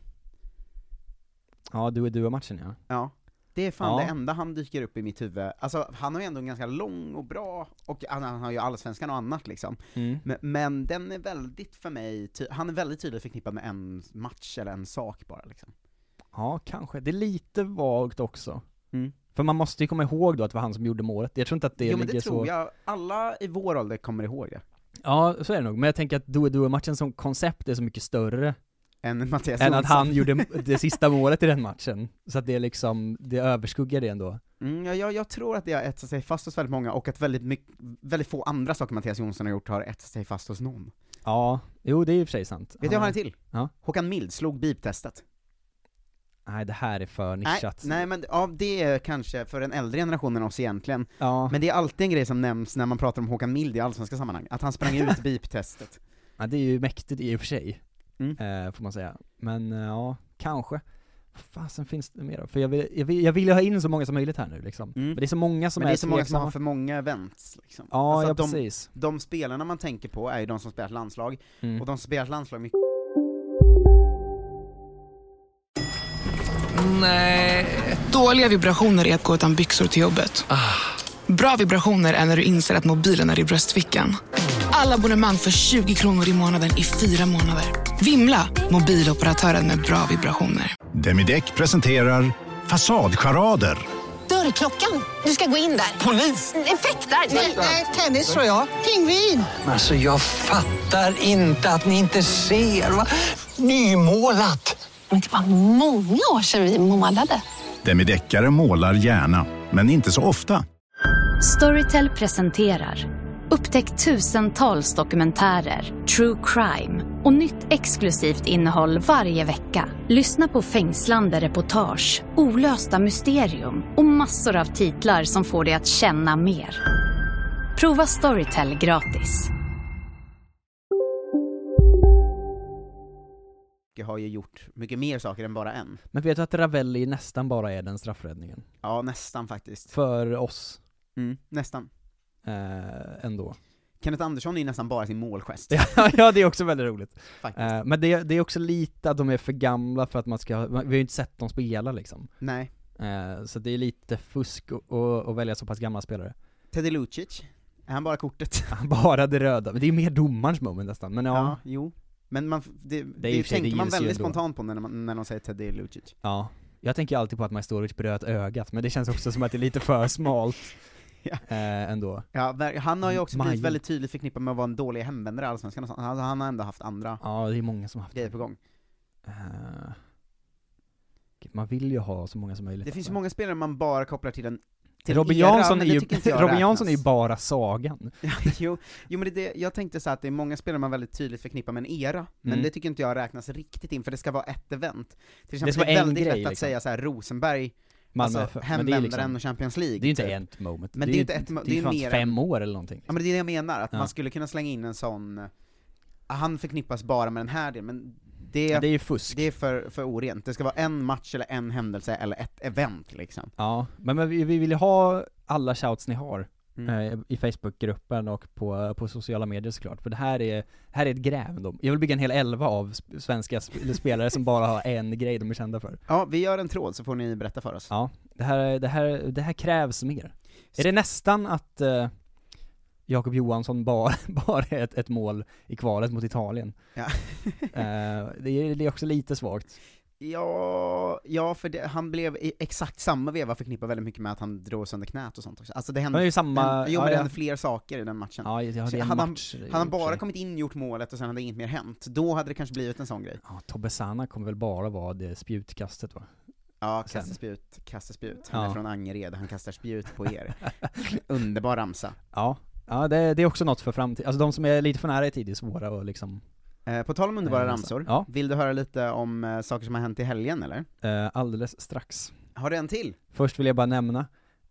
Ja, du matchen, ja. Ja. Det är fan det enda han dyker upp i mitt huvud. Alltså, han har ju ändå en ganska lång och bra, och han har ju allsvenskan och annat liksom. Men den är väldigt för mig, han är väldigt tydligt förknippad med en match eller en sak bara liksom. Ja, kanske. Det är lite vagt också. För man måste ju komma ihåg då att det var han som gjorde målet. Jag tror inte att det ligger så... Jo, men det tror jag. Alla i vår ålder kommer ihåg det. Ja, så är det nog. Men jag tänker att Due-matchen som koncept är så mycket större än Mattias än att han gjorde det sista målet i den matchen. Så att det är liksom, det överskuggar det ändå. Jag tror att det har etsat sig fast hos väldigt många, och att väldigt få andra saker Mattias Jonsson har gjort har etsat sig fast hos någon. Ja, jo, det är ju för sig sant. Vet du vad han är till? Ja. Håkan Mild slog biptestet. Nej, det här är för nischat. Nej, men det är kanske för den äldre generationen oss egentligen. Ja. Men det är alltid en grej som nämns när man pratar om Håkan Mild i allsvenska sammanhang, att han sprang ut biptestet. Ja, det är ju mäktigt i och för sig. Får man säga. Men ja, kanske. Fasen finns det mer då? För jag vill ju ha in så många som möjligt här nu liksom. Men det är så många som det är så många som har för många events liksom. Ja, alltså, precis. De spelarna man tänker på är ju de som spelar landslag, och de som spelar landslag mycket. Nej. Dåliga vibrationer är att gå utan byxor till jobbet. Bra vibrationer är när du inser att mobilen är i bröstfickan. Alla abonnemang för 20 kronor i månaden i 4 månader. Vimla, mobiloperatören med bra vibrationer. Demideck presenterar Fasadcharader. Dörrklockan, du ska gå in där. Polis? Effektar? Nej, tennis tror jag. Pingvin. Alltså jag fattar inte att ni inte ser. Va? Nymålat. Men det var många år sedan vi målade. Demideckare målar gärna, men inte så ofta. Storytel presenterar upptäck tusentals dokumentärer, true crime och nytt exklusivt innehåll varje vecka. Lyssna på fängslande reportage, olösta mysterium och massor av titlar som får dig att känna mer. Prova Storytel gratis. Har ju gjort mycket mer saker än bara en. Men vet du att Ravelli nästan bara är den straffräddningen? Ja, nästan faktiskt. För oss. Nästan. Ändå. Kenneth Andersson är nästan bara sin målgest. Ja, det är också väldigt roligt. Faktiskt. Men det är också lite att de är för gamla för att man ska... Vi har ju inte sett dem spela liksom. Nej. Så det är lite fusk att välja så pass gamla spelare. Teddy Lucic, är han bara kortet? Bara det röda. Men det är mer domarens moment nästan. Men ja, jo. Men det tänker man väldigt spontant på när de säger Teddy Lucic. Ja, jag tänker alltid på att Majstorovic bröt ögat, men det känns också som att det är lite för smalt. ändå. Ja, han har ju också blivit väldigt tydligt förknippad med att vara en dålig hemvändare i Allsvenskan. Han har ändå haft andra det är många som har haft grejer på gång. Man vill ju ha så många som möjligt. Det finns ju många spelare man bara kopplar till en Robin Jansson är ju bara sagan. jo, men jag tänkte så att det är många spelare man väldigt tydligt förknippar med en era, men det tycker inte jag räknas riktigt in, för det ska vara ett event. Till exempel det är väldigt lätt att säga så här Rosenberg, Malmö, alltså hemvändaren och Champions League. Det är ju inte ett moment. Men det är inte ett det är mer 5 år eller någonting. Ja, men det är det jag menar, att man skulle kunna slänga in en sån, han förknippas bara med den här delen, men det är fusk. Det är för orent. Det ska vara en match eller en händelse eller ett event liksom. Ja, men vi vill ju ha alla shouts ni har i Facebookgruppen och på sociala medier såklart. För det här är ett gräv. Jag vill bygga en hel 11 av svenska spelare som bara har en grej de är kända för. Ja, vi gör en tråd så får ni berätta för oss. Ja, det här krävs mer. Är det nästan att Jakob Johansson bara ett mål i kvalet mot Italien? Ja. Det är också lite svagt. Ja, för han blev i exakt samma veva förknippad väldigt mycket med att han drog sönder knät och sånt också. Alltså det hände, det hände fler saker i den matchen. Ja, hade han bara kommit in, gjort målet och sen hade inget mer hänt, då hade det kanske blivit en sån grej. Ja, Tobbe Sana kommer väl bara vara det spjutkastet, va? Ja, kasta spjut. Han är från Angered, han kastar spjut på er. Underbar ramsa. Ja, det är också något för framtiden. Alltså de som är lite för nära i tid är svåra och liksom... På tal om underbara ramsor, vill du höra lite om saker som har hänt i helgen, eller? Alldeles strax. Har du en till? Först vill jag bara nämna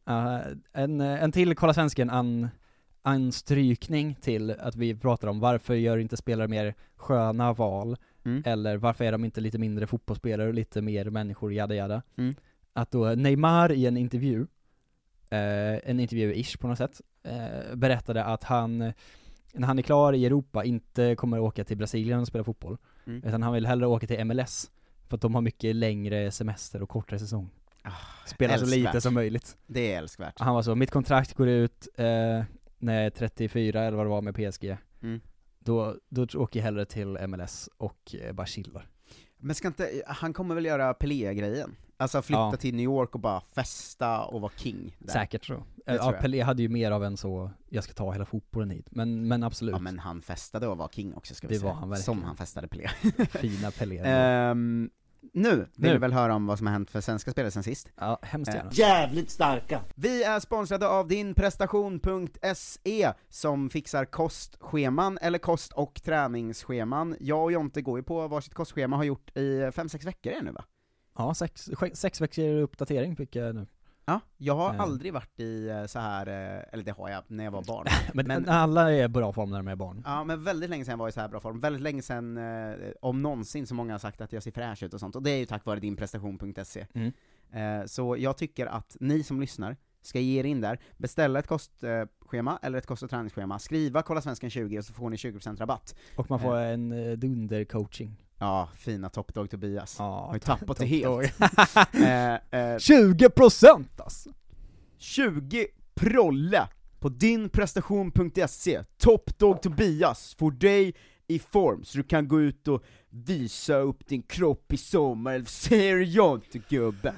en till Kolla Svensken anstrykning till att vi pratar om varför gör inte spelare mer sköna val, eller varför är de inte lite mindre fotbollsspelare och lite mer människor, jada. Att då Neymar i en intervju-ish på något sätt, berättade att han, när han är klar i Europa, inte kommer åka till Brasilien och spela fotboll, utan han vill hellre åka till MLS, för att de har mycket längre semester och kortare säsong. Spela så lite som möjligt. Det är älskvärt. Han var så, mitt kontrakt går ut när jag är 34 eller vad det var med PSG. Då åker jag hellre till MLS och bara chillar. Men han kommer väl göra Pelé-grejen? Alltså flytta till New York och bara festa och vara king där. Säkert så. Pelé hade ju mer av en så, jag ska ta hela fotbollen hit. Men absolut. Ja, men han festade och var king också, ska vi säga. Var han verkligen. Som han festade Pelé. Fina Pelé. Nu vill vi väl höra om vad som har hänt för svenska spelare sen sist. Ja, hemskt gärna. Jävligt starka. Vi är sponsrade av dinprestation.se som fixar kostscheman eller kost- och träningsscheman. Jag och Jonte går ju på varsitt kostschema, har gjort i 5-6 veckor nu, va? Ja, 6 veckor uppdatering fick jag nu. Ja, jag har aldrig varit i så här, eller det har jag när jag var barn. men alla är bra form när de är barn. Ja, men väldigt länge sedan var jag i så här bra form. Väldigt länge sedan, om någonsin, så många har sagt att jag ser fräsch ut och sånt. Och det är ju tack vare dinprestation.se. Så jag tycker att ni som lyssnar ska ge er in där, beställa ett kostschema eller ett kost- och träningsschema, skriva Kolla Svensken 20 och så får ni 20% rabatt. Och man får en dundercoaching. Ja, fina Top Dog Tobias. Har ju tappat det helt. 20% alltså. 20 prolle på dinprestation.se. Top Dog Tobias får dig i form så du kan gå ut och visa upp din kropp i sommar. Eller ser jag inte, gubbe?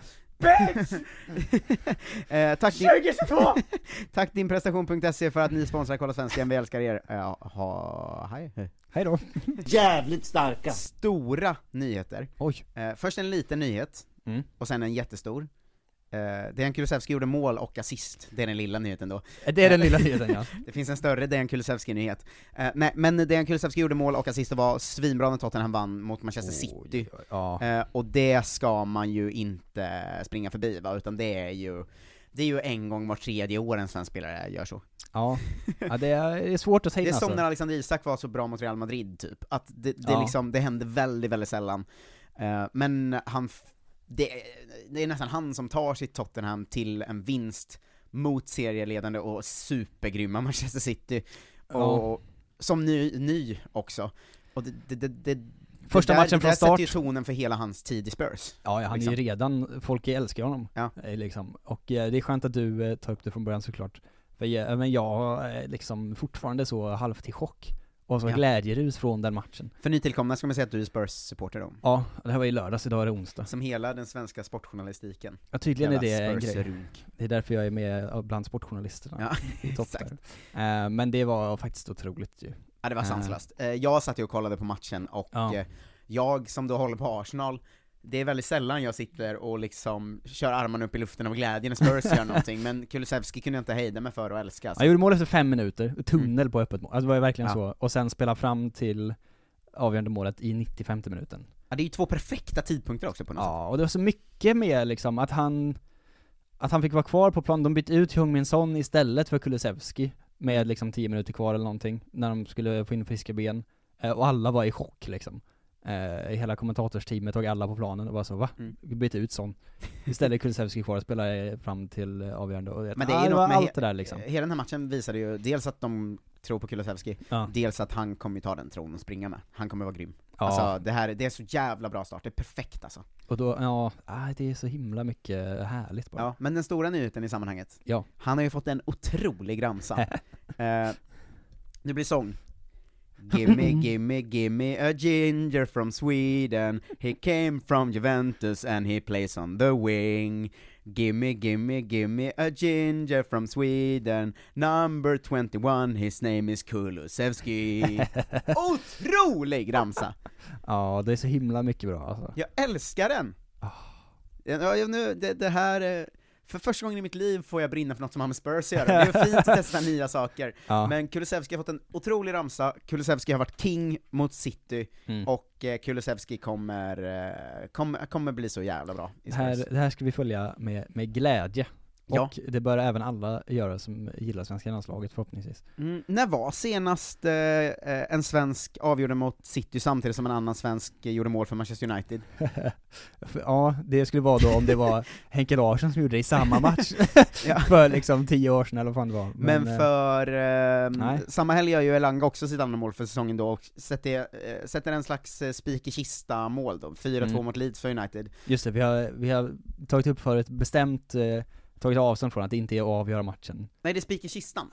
Tack dinprestation.se för att ni sponsrar Kolla Svensken. Vi älskar er. Hej då. Jävligt starka. Stora nyheter. Oj. Först en liten nyhet och sen en jättestor. Dejan Kulusevski gjorde mål och assist. Det är den lilla nyheten då. Det är den lilla nyheten, ja. Det finns en större Dejan Kulusevski-nyhet. Nej, men Dejan Kulusevski gjorde mål och assist och var svinbra när Tottenham vann mot Manchester City. Och det ska man ju inte springa förbi, va? Utan det är ju en gång var 3:e år en svensk spelare gör så. Ja, det är svårt att säga. Det är som när Alexander Isak var så bra mot Real Madrid typ. Att det hände väldigt, väldigt sällan. Men det är nästan han som tar sitt Tottenham till en vinst mot serieledande och supergrymma Manchester City. Och som ny också. Och första matchen från start sätter ju tonen för hela hans tid i Spurs. Ja, han är ju redan, folk älskar honom. Ja. Liksom. Och det är skönt att du tar upp det från början såklart. För jag är liksom fortfarande så halvt i chock Och så glädjerus från den matchen. För nytillkomna ska man säga att du är Spurs-supporter då. Ja, det här var i lördags, idag är det onsdag. Som hela den svenska sportjournalistiken. Ja, tydligen är det en grej. Spurs-runk. Det är därför jag är med bland sportjournalisterna. Ja, exakt. Men det var faktiskt otroligt ju. Ja, det var sanslöst. Jag satt ju och kollade på matchen och jag som då håller på Arsenal, det är väldigt sällan jag sitter och liksom kör armarna upp i luften av glädje när Spurs gör någonting, men Kulusevski kunde jag inte hejda mig för att älska. Alltså. Jag gjorde mål efter 5 minuter, tunnel på öppet mål. Alltså det var ju verkligen så. Och sen spela fram till avgörande målet i 95 minuten. Ja, det är ju 2 perfekta tidpunkter också på något sätt. Ja, och det var så mycket med liksom att han fick vara kvar på plan. De bytte ut Heung-min Son istället för Kulusevski med liksom 10 minuter kvar eller någonting när de skulle få in friska ben. Och alla var i chock liksom. Hela kommentatorsteamet tog alla på planen och var så, bytte ut sån. Istället Kulusevski kvar och spelade fram till avgörande. Och men det är ju med allt det där liksom. Hela den här matchen visade ju dels att de tror på Kulusevski, dels att han kommer ta den tron och springa med. Han kommer vara grym. Ja. Alltså det är så jävla bra start, det är perfekt alltså. Och då, det är så himla mycket härligt bara. Ja, men den stora nyheten i sammanhanget, han har ju fått en otrolig ramsa. Det blir sång. Give me a ginger from Sweden. He came from Juventus and he plays on the wing. Give me a ginger from Sweden. Number 21, his name is Kulusevski. Otrolig ramsa. Ja, det är så himla mycket bra alltså. Jag älskar den. Det här för första gången i mitt liv får jag brinna för något som har med Spurs att göra. Det är fint att testa nya saker. Men Kulusevski har fått en otrolig ramsa. Kulusevski har varit king mot City. Och Kulusevski kommer bli så jävla bra i Spurs. Det här ska vi följa med glädje. Och det bör även alla göra som gillar svenska landslaget förhoppningsvis. När var senast en svensk avgjorde mot City samtidigt som en annan svensk gjorde mål för Manchester United? Ja, det skulle vara då om det var Henke Larsson som gjorde det i samma match för liksom 10 år sedan eller vad fan det var. Men för samma helg gör ju Elanga också sitt andra mål för säsongen då och sätter en slags spik i kista mål då, 4-2 mot Leeds för United. Just det, vi har tagit upp för ett bestämt tagit avstånd från att det inte är att avgöra matchen. Nej, det är spik i kistan.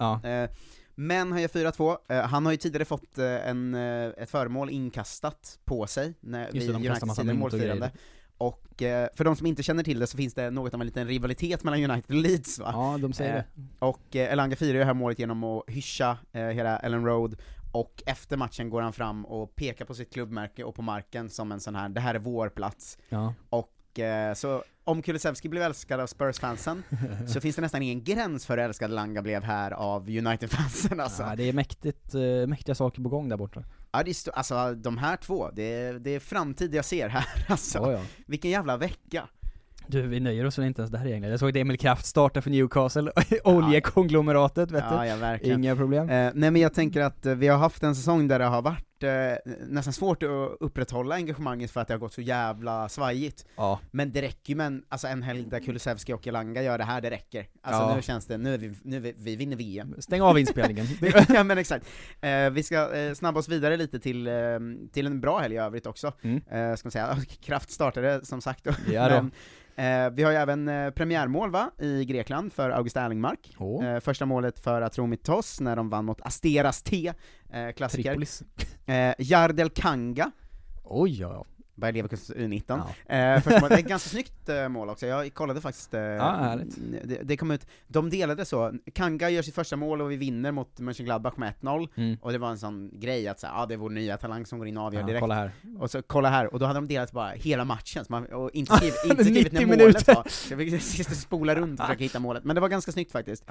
Men han gör 4-2. Han har ju tidigare fått ett föremål inkastat på sig vid United målfirande. Och för de som inte känner till det så finns det något av en liten rivalitet mellan United och Leeds, va? Ja, de säger det. Och Elanga firar ju det här målet genom att hyscha hela Ellen Road. Och efter matchen går han fram och pekar på sitt klubbmärke och på marken som en sån här, det här är vår plats. Och så om Kulusevski blev älskad av Spurs-fansen så finns det nästan ingen gräns för hur älskad Elanga blev här av United-fansen alltså. Ja, det är mäktiga saker på gång där borta. Ja, alltså de här två, det är framtid jag ser här alltså. Vilken jävla vecka. Du, vi nöjer oss väl inte ens där egentligen. Jag såg att Emil Kraft starta för Newcastle, oljekonglomeratet, vet du? Ja, verkligen. Inga problem. Nej, men jag tänker att vi har haft en säsong där det har varit nästan svårt att upprätthålla engagemanget för att det har gått så jävla svajigt. Men det räcker ju med en helg där Kulusevski och Elanga gör det här, det räcker. Alltså nu känns det, vi vinner VM. Stäng av inspelningen. Ja, men exakt. Vi ska snabba oss vidare lite till en bra helg i övrigt också. Ska man säga, Kraft startade som sagt då. Vi har ju även premiärmål i Grekland för August Erlingmark. Första målet för Atromitos när de vann mot Asteras T, klassiker. Jardel Kanga. Bayer Leverkusen U19. Första målet, ett ganska snyggt mål också. Jag kollade faktiskt. Det kom ut. De delade så. Kanga gör sitt första mål och vi vinner mot Mönchengladbach med 1-0. Och det var en sån grej att det är vår nya talang som går in och avgör direkt. Kolla här. Och så kolla här. Och då hade de delat bara hela matchen. Och inte skrivit när målet var. Så jag fick spola runt och försöka hitta målet. Men det var ganska snyggt faktiskt.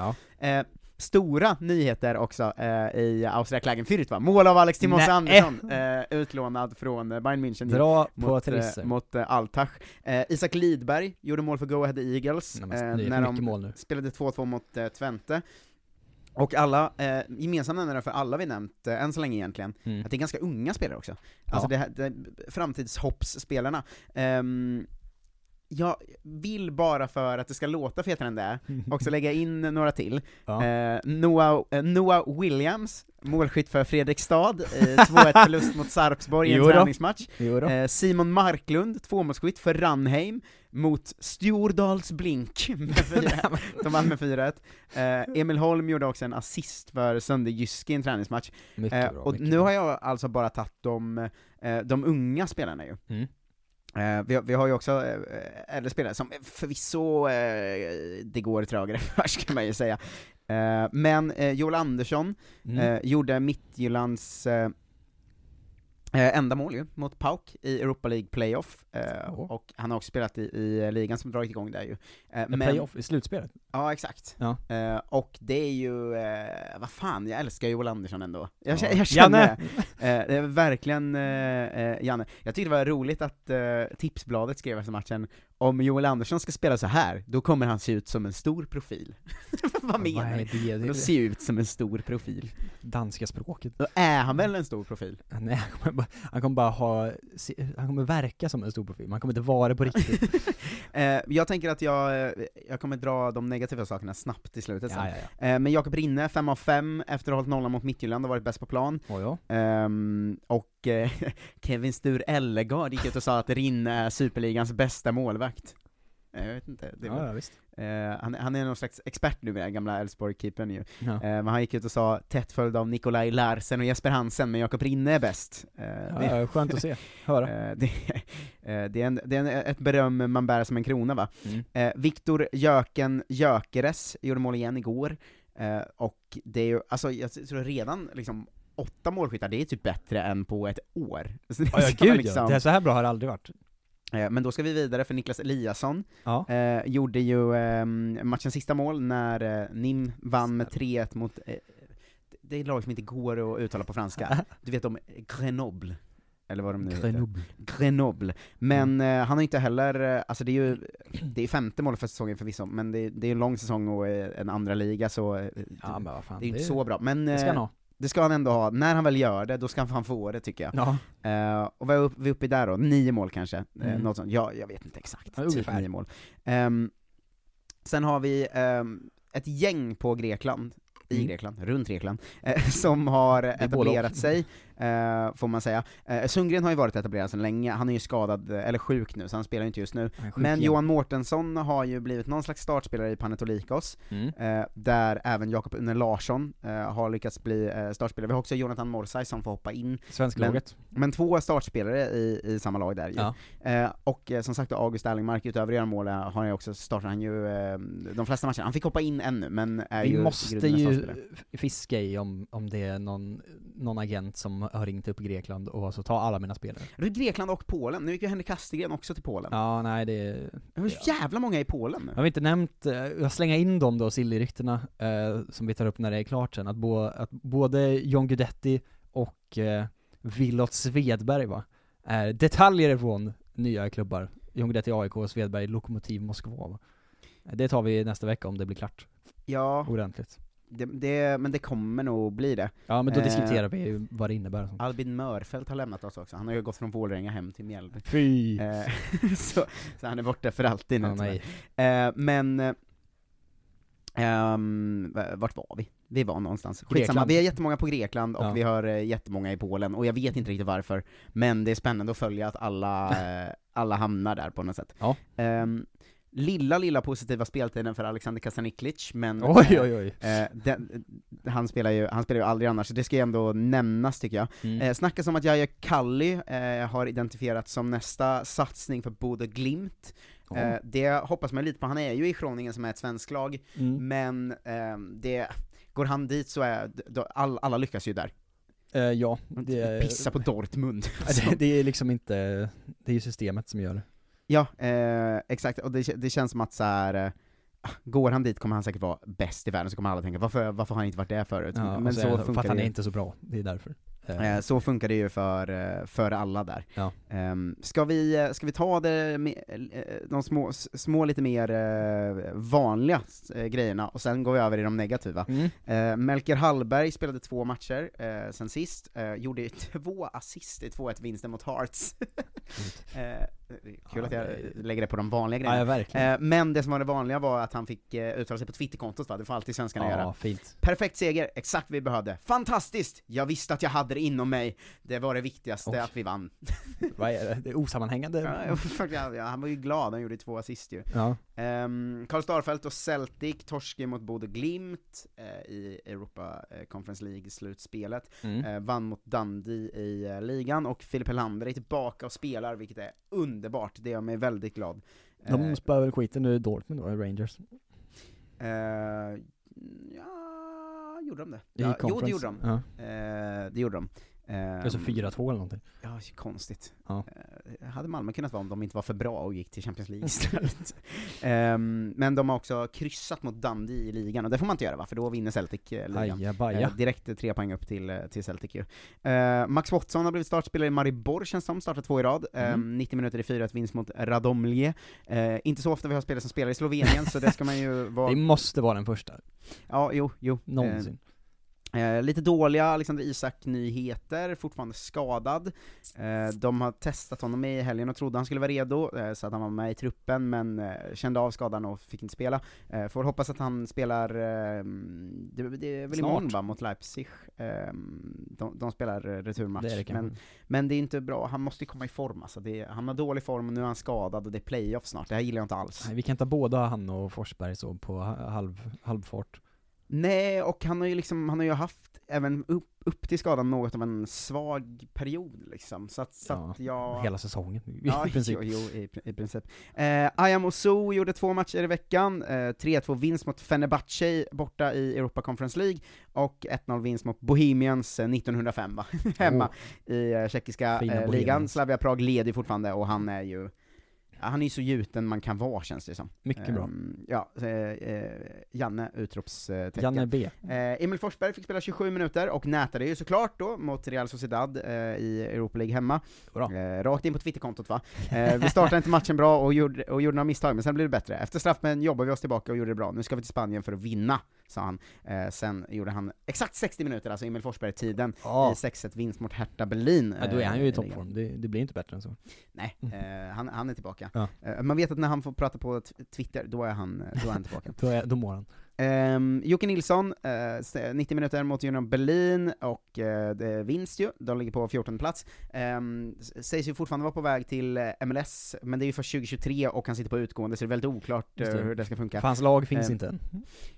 Stora nyheter också i Austria Klagenfurt, va? Mål av Alex Timos Andersson, utlånad från Bayern München mot Altach. Isak Lidberg gjorde mål för Go Ahead Eagles när de spelade 2-2 mot Twente. Och alla, gemensamma nämnare för alla vi nämnt än så länge egentligen, att det är ganska unga spelare också. Alltså det framtidshoppsspelarna. jag vill bara för att det ska låta fetare än det också lägga in några till. Noah Williams, målskytt för Fredrikstad, 2-1 förlust mot Sarpsborg i en träningsmatch. Simon Marklund, 2-målsskytt för Ranheim mot Stjordals Blink de vann med 4-1. Emil Holm gjorde också en assist för Sönderjyske i en träningsmatch. Och nu har jag alltså bara tagit de unga spelarna ju. Vi har ju också äldre spelare som förvisso det går trögare först kan man ju säga. Men Joel Andersson gjorde Midtjyllands enda mål ju, mot PAOK i Europa League Playoff, och han har också spelat i ligan som dragit igång där ju. Men Playoff i slutspelet? Ja, exakt. Och det är ju, vad fan, jag älskar Joel Andersson ändå. Jag känner det är verkligen Janne. Jag tyckte det var roligt att Tipsbladet skrev efter matchen: om Joel Andersson ska spela så här, då kommer han se ut som en stor profil. Vad menar du? Då ser ut som en stor profil. Danska språket. Då är han väl en stor profil? Nej, han kommer verka som en stor profil. Man kommer inte vara det på riktigt. Jag tänker att jag kommer dra de negativa sakerna snabbt i slutet sen. Men Jakob Rinne, 5 av 5 efter att ha hållit nollan mot Midtjylland och varit bäst på plan. Och Kevin Stur Ellegard gick ut och sa att Rinne är Superligans bästa målvakt. Jag vet inte. Visst. Han är någon slags expert nu med den gamla Elfsborg-keepern ju. Men han gick ut och sa tätt följd av Nikolaj Larsen och Jesper Hansen, men Jakob Rinne är bäst. Skönt att se, höra. Det är ett beröm man bär som en krona, va? Viktor Jöken Jökeres gjorde mål igen igår. Och det är ju, alltså jag tror redan liksom 8 målskyttar, det är typ bättre än på ett år. Så det det är så här bra har det aldrig varit. Men då ska vi vidare, för Niklas Eliasson gjorde ju matchens sista mål när Nim vann med 3-1 mot det är ett lag som inte går att uttala på franska. Du vet om Grenoble, eller vad de nu heter. Grenoble. Men han har inte heller, alltså det är 5:e målet för säsongen förvisso, men det är en lång säsong och en andra liga, så men vad fan, det är inte så bra. Men det ska han ändå ha. När han väl gör det, då ska han få det, tycker jag. Och vad är vi uppe i där då? 9 mål kanske? Något sånt. Ja, jag vet inte exakt. Typ 9 mål. Sen har vi ett gäng på Grekland, runt Grekland, som har etablerat sig, får man säga. Sundgren har ju varit etablerad sedan länge, han är ju skadad, eller sjuk nu, så han spelar inte just nu. Men Johan Mårtensson har ju blivit någon slags startspelare i Panathinaikos, där även Jakob Unne Larsson har lyckats bli startspelare. Vi har också Jonathan Morsay som får hoppa in. Svensklaget. Men 2 startspelare i samma lag där ju. Och som sagt, August Erlingmark, utöver att göra mål har han ju också startat han ju de flesta matcherna. Han fick hoppa in ännu, men är vi måste ju fiska i om det är någon agent som har ringt upp i Grekland och så tar alla mina spelare. Grekland och Polen. Nu gick ju Henrik Kastegren också till Polen. Ja, nej, det är så jävla många i Polen nu. Jag har inte nämnt, jag slänger in dem då, Silly-ryktena, som vi tar upp när det är klart sen, att både John Guidetti och Willot Svedberg är detaljer från nya klubbar. John Guidetti AIK och Svedberg Lokomotiv Moskva. Det tar vi nästa vecka om det blir klart. Ja. Ordentligt. Men det kommer nog bli det. Ja, men då diskuterar vi vad det innebär. Albin Mörfelt har lämnat oss också. Han har ju gått från Vålerenga hem till Mjällby. Fy! Så han är borta för alltid nu. Nej. Men vart var vi? Vi var någonstans. Skitsamma. Vi har jättemånga på Grekland och vi har jättemånga i Polen. Och jag vet inte riktigt varför. Men det är spännande att följa att alla hamnar där på något sätt. Ja. Lilla positiva speltiden för Alexander Kasaniklic, men han spelar ju aldrig annars, så det ska ju ändå nämnas, tycker jag. Snackas om att Jaja Kalli har identifierats som nästa satsning för Bodø Glimt. Det hoppas man lite på. Han är ju i Groningen som är ett svensk lag, men går han dit så är alla lyckas ju där. Ja, pissa på Dortmund. Det är liksom inte, det är ju systemet som gör det. Ja, exakt, och det känns som att så här, går han dit kommer han säkert vara bäst i världen, så kommer alla tänka, varför har han inte varit där förut? Ja, men så funkar för att han är inte så bra, det är därför. Så funkar det ju för alla där. Ja. Ska vi ta de små lite mer vanliga grejerna, och sen går vi över i de negativa. Melker Hallberg spelade 2 matcher sen sist, gjorde 2 assist i 2-1 vinsten mot Hearts. kul att jag lägger det på de vanliga grejerna. Ja, verkligen. Men det som var det vanliga var att han fick uttala sig på Twitterkontot, va? Det får alltid svenskarna göra. Fint. Perfekt seger, exakt vi behövde. Fantastiskt! Jag visste att jag hade det inom mig. Det var det viktigaste, att vi vann. Vad är det? Det är osammanhängande. Ja, han var ju glad, han gjorde 2 assist ju. Ja. Karl Starfelt och Celtic torskade mot Bodø Glimt i Europa Conference League-slutspelet. Vann mot Dundee i ligan, och Filip Helander är tillbaka och spelar, vilket är underbart. Det gör mig väldigt glad. De spöar väl skiten nu i Dortmund då, Rangers? Ja, gjorde de det? Jo, det gjorde de. Ja. Det gjorde de. Alltså 4-2 eller någonting. Ja, konstigt. Ja. Hade Malmö kunnat vara om de inte var för bra och gick till Champions League istället. Men de har också kryssat mot Dundee i ligan, och det får man inte göra, va? För då vinner Celtic ligan. Direkt 3 poäng upp till Celtic ju. Max Watson har blivit startspelare i Maribor, känns som, startat 2 i rad. 90 minuter i 4-1 vinst mot Radomlje. Inte så ofta vi har spelare som spelar i Slovenien, så det ska man ju vara... Det måste vara den första. Ja, jo. Någonsin. Lite dåliga Alexander Isak-nyheter, fortfarande skadad. De har testat honom i helgen och trodde han skulle vara redo, så att han var med i truppen, men kände av skadan och fick inte spela. Får hoppas att han spelar, det är väl imorgon, va, mot Leipzig. De spelar returmatch, men det är inte bra, han måste ju komma i form, alltså. Han har dålig form och nu är han skadad, och det är playoff snart, det här gillar jag inte alls. Nej, vi kan inte båda han och Forsberg så på halvfart. Nej, och han har ju haft även upp till skadan något av en svag period liksom, så att jag... Hela säsongen i princip. I princip. Ayam Osu gjorde 2 matcher i veckan, 3-2 vinst mot Fenerbahce borta i Europa Conference League, och 1-0 vinst mot Bohemians 1905, va? Hemma i tjeckiska ligan. Slavia Prag leder fortfarande, och han är ju så gjuten man kan vara, känns det som. Mycket bra. Janne, utropstecken. Janne B. Emil Forsberg fick spela 27 minuter och nätade ju såklart då mot Real Sociedad i Europa League hemma. Rakt in på Twitterkontot, va? Vi startade inte matchen bra och gjorde några misstag, men sen blev det bättre. Efter straffen jobbade vi oss tillbaka och gjorde det bra. Nu ska vi till Spanien för att vinna, sa han. Sen gjorde han exakt 60 minuter, alltså Emil Forsberg-tiden, i 6-1 vinst mot Hertha Berlin. Ja, då är han ju i toppform. Det blir inte bättre än så. Nej, han är tillbaka. Ja. Man vet att när han får prata på Twitter, då är han tillbaka. då mår han. Jocke Nilsson, 90 minuter mot Union Berlin, och det är vinst ju, de ligger på 14:e plats. Sägs ju fortfarande vara på väg till MLS, men det är ju för 2023 och han sitter på utgående, så det är väldigt oklart hur det ska funka. Hans lag finns inte än.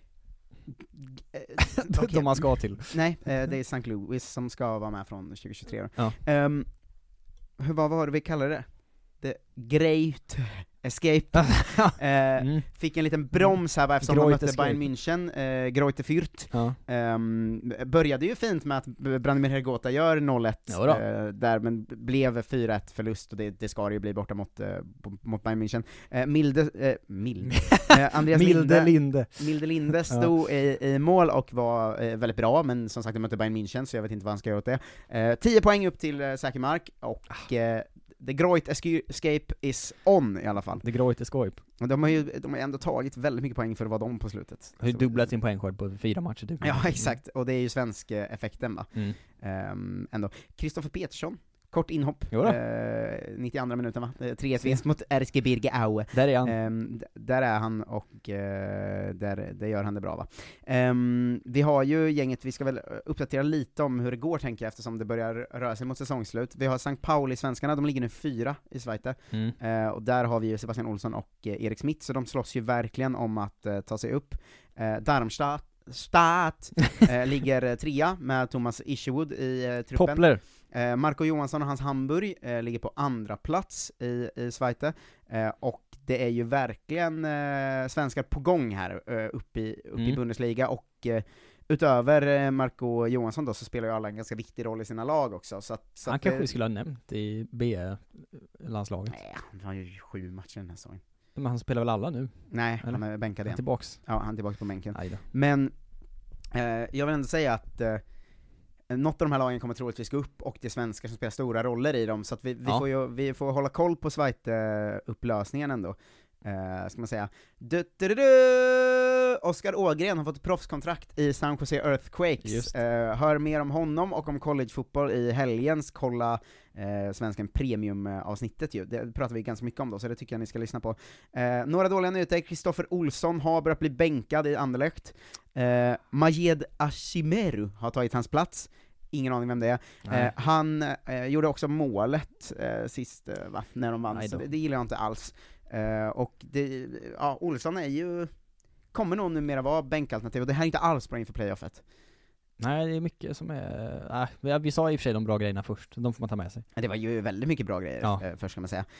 De man ska till. Nej, det är St. Louis som ska vara med från 2023. Ja. Vad var det vi kallade det? The Great Escape. Fick en liten broms här, eftersom de mötte Bayern München, Greuther Fürth. Började ju fint med att Branimir Hrgota gör 0-1 där, men blev 4-1 förlust, och det ska det ju bli borta mot Bayern München. Andreas Milde Linde stod i mål och var väldigt bra, men som sagt de mötte Bayern München, så jag vet inte vad han ska göra åt det. 10 poäng upp till säker mark, och The Great Escape is on i alla fall. The Great Escape. De har ändå tagit väldigt mycket poäng för att vara de på slutet. Har ju dubblat sin poängskörd på 4 matcher typ. Ja, exakt. Och det är ju svensk effekten, va? Ändå. Kristoffer Petersson, kort inhopp, 92 minuten, va? 3-1 vinst mot RSG Birge Aue. Där är han. Där är han, och där gör han det bra, va? Vi har ju gänget, vi ska väl uppdatera lite om hur det går, tänker jag, eftersom det börjar röra sig mot säsongsslut. Vi har St. Pauli, svenskarna, de ligger nu 4 i Zweite. Och där har vi ju Sebastian Olsson och Erik Smith, så de slåss ju verkligen om att ta sig upp. Darmstadt ligger 3 med Thomas Isherwood i truppen. Poppler. Marco Johansson och hans Hamburg ligger på 2:a plats i Zweite, och det är ju verkligen svenskar på gång här uppe i Bundesliga, och utöver Marco Johansson då, så spelar ju alla en ganska viktig roll i sina lag också, så han kanske skulle ha nämnt i B-landslaget. Nej, han har ju 7 matcher den här säsongen. Men han spelar väl alla nu? Nej, han är bänkad igen. Tillbaks. Ja, han är tillbaks på bänken. Men jag vill ändå säga att något av de här lagen kommer troligtvis gå upp, och det är svenskar som spelar stora roller i dem, så att vi får hålla koll på Zweite-upplösningen ändå. Ska man säga. Oskar Ågren har fått proffskontrakt i San Jose Earthquakes. Hör mer om honom och om collegefotboll i helgens Kolla Svensken Premium-avsnittet ju. Det pratar vi ganska mycket om då, så det tycker jag ni ska lyssna på. Några dåliga nyheter: Kristoffer Olsson har börjat bli bänkad i Anderlecht. Majed Ashimeru har tagit hans plats. Ingen aning vem det är. Han gjorde också målet sist, när de vann, så det gillar jag inte alls. Och Olsson är ju, kommer nog numera vara bänkalternativ, och det här är inte alls bra inför playoffet. Nej, det är mycket som är... vi sa i och för sig de bra grejerna först, de får man ta med sig. Det var ju väldigt mycket bra grejer först, kan man säga.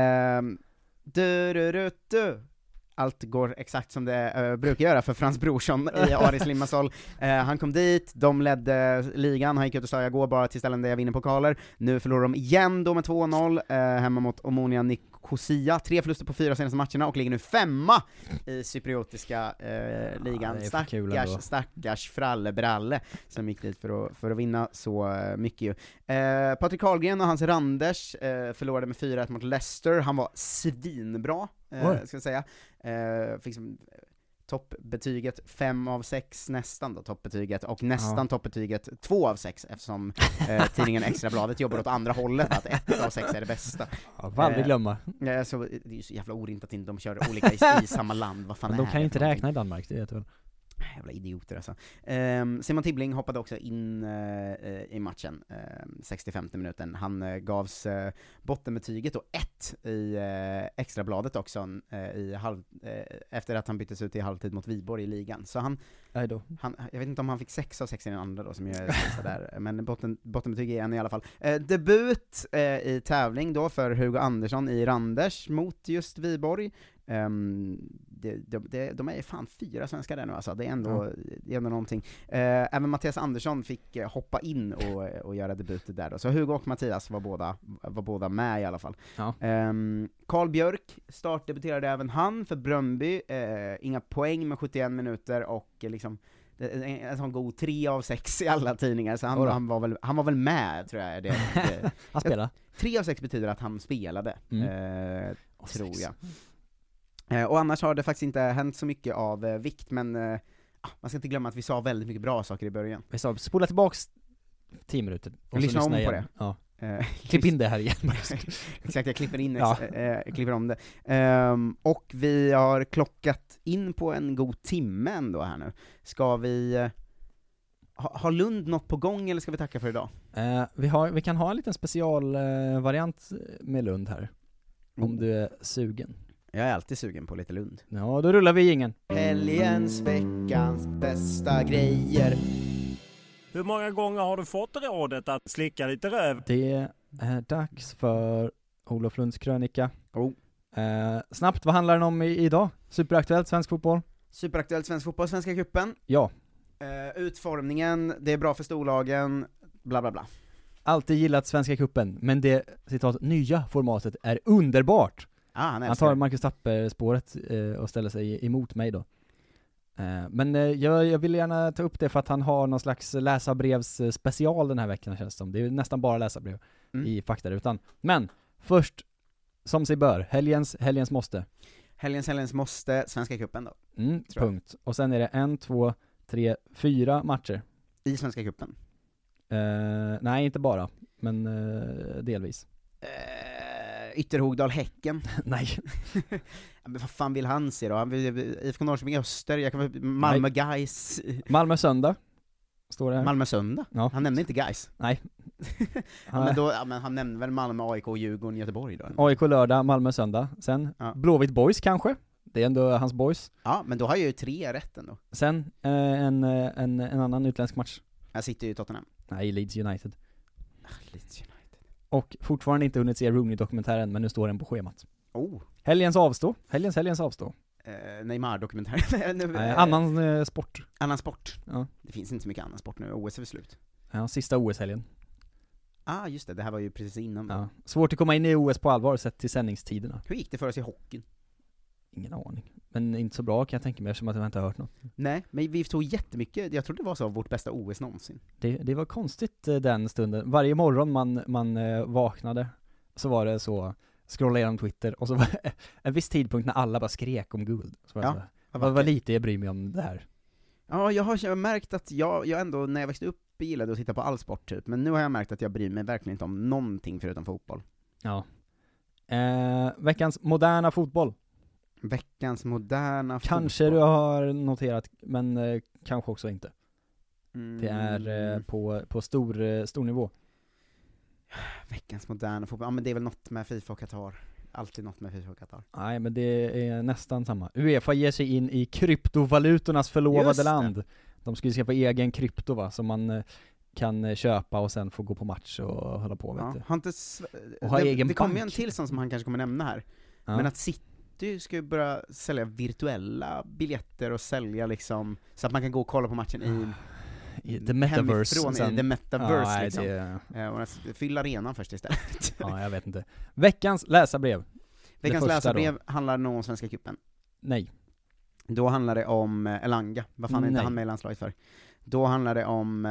Allt går exakt som det brukar göra för Frans Brorsson i Aris Limassol. Han kom dit, de ledde ligan, han gick ut och sa jag går bara till ställen där jag vinner pokaler. Nu förlorar de igen då med 2-0 hemma mot Omonia Nicosia. 3 förluster på 4 senaste matcherna och ligger nu 5:a i cypriotiska ligan. Stackars Frallebralle som gick dit för att vinna så mycket ju. Patrik Karlgren och hans Randers förlorade med 4-1 mot Leicester. Han var svinbra, ska jag säga. Fick toppbetyget 5 av 6, nästan då toppbetyget, och nästan toppbetyget 2 av 6, eftersom tidningen Extrabladet jobbar åt andra hållet, att 1 av 6 är det bästa. Får aldrig glömma. Så det är ju så jävla orimligt att inte de kör olika i samma land. Vad fan men de kan inte räkna i Danmark, det vet du väl. Jävla idioter alltså. Simon Tibbling hoppade också in i matchen 65:e minuten. Han gavs bottenbetyget och 1 i Extrabladet också efter att han byttes ut i halvtid mot Viborg i ligan. Så han jag vet inte om han fick 6 av 6 i den andra då, som jag är där, men bottenbetyg är en i alla fall. Debut i tävling då för Hugo Andersson i Randers mot just Viborg. De är fan 4 svenskar där nu alltså. Det är ändå någonting. Även Mattias Andersson fick hoppa in och göra debutet där då. Så Hugo och Mattias var båda med i alla fall. Carl Björk startdebuterade även han för Bröndby. Inga poäng med 71 minuter och liksom en sån god 3 av 6 i alla tidningar, så han var väl med, tror jag. Han spelade. 3 av 6 betyder att han spelade, tror jag. Och annars har det faktiskt inte hänt så mycket av vikt, men man ska inte glömma att vi sa väldigt mycket bra saker i början. Vi sa spola tillbaks 10 minuter och lyssna om igen. på det. Ja. Klipp in det här igen. Exakt, jag klipper in klipper om det. Och vi har klockat in på en god timme ändå här nu. Ska vi har Lund något på gång, eller ska vi tacka för idag? Vi kan ha en liten specialvariant med Lund här. Om du är sugen. Jag är alltid sugen på lite Lund. Ja, då rullar vi ingen. Helgens, veckans bästa grejer. Hur många gånger har du fått rådet att slicka lite röv? Det är dags för Olof Lunds krönika. Snabbt, vad handlar den om idag? Superaktuellt svensk fotboll? Superaktuellt svensk fotboll, Svenska cupen. Ja. Utformningen, det är bra för storlagen, bla bla bla. Alltid gillat Svenska cupen, men det citat nya formatet är underbart. Han tar Marcus Tapper-spåret och ställer sig emot mig då. Men jag vill gärna ta upp det för att han har någon slags läsarbrevs special den här veckan, känns det som. Det är nästan bara läsarbrev i faktarutan. Men först, som sig bör, helgens måste. Helgens måste, Svenska cupen då. Punkt. Och sen är det 1, 2, 3, 4 matcher. I Svenska cupen? Nej, inte bara, men delvis. Ytterhogdal-Häcken. Nej. Men vad fan vill han se då? Han vill IFK Norrköping Öster, Malmö Gais. Malmö Söndag står det här. Malmö Söndag? Ja. Han nämnde inte Gais. Nej. Men han nämnde väl Malmö, AIK, Djurgården, Göteborg då? AIK lördag, Malmö Söndag. Sen Blåvitt Boys kanske. Det är ändå hans boys. Ja, men då har jag ju 3 rätt ändå. Sen en annan utländsk match. Jag sitter ju i Tottenham. Nej, Leeds United. Leeds United. Och fortfarande inte hunnit se Rooney-dokumentären, men nu står den på schemat. Helgens avstå. Neymar-dokumentären. Annan sport. Annan sport. Ja. Det finns inte så mycket annan sport nu. OS är väl slut. Ja, sista OS-helgen. Just det. Det här var ju precis innan. Ja. Svårt att komma in i OS på allvar sett till sändningstiderna. Hur gick det för oss i hockeyn? Ingen aning. Men inte så bra kan jag tänka mig, eftersom att jag inte har hört något. Nej, men vi tog jättemycket. Jag tror det var så vårt bästa OS någonsin. Det var konstigt den stunden. Varje morgon man vaknade så var det så, scrolla igenom Twitter och så var det en viss tidpunkt när alla bara skrek om guld. Så var det så, Vad lite jag bryr mig om det här. Ja, jag har märkt att jag ändå, när jag växte upp, gillade att titta på all sport typ, men nu har jag märkt att jag bryr mig verkligen inte om någonting förutom fotboll. Ja. Veckans moderna fotboll. Veckans moderna kanske fotboll. Du har noterat, men kanske också inte. Det är på stor nivå. Veckans moderna fotboll, ja men det är väl något med FIFA och Qatar. Alltid något med FIFA och Qatar. Nej, men det är nästan samma. UEFA ger sig in i kryptovalutornas förlovade land. De ska ju skaffa egen krypto, va, som man kan köpa och sen få gå på match och hålla på, vet du. Har inte det kommer ju en till som han kanske kommer nämna här. Ja. Men att City ska ju börja sälja virtuella biljetter och sälja liksom, så att man kan gå och kolla på matchen i the metaverse sen. I the metaverse liksom. Det... Fyll arenan först istället. Ja, jag vet inte. Veckans läsarbrev. Veckans läsarbrev handlar nog om Svenska cupen. Nej. Då handlar det om Elanga. Vad fan är inte han med i landslaget för? Då handlar det om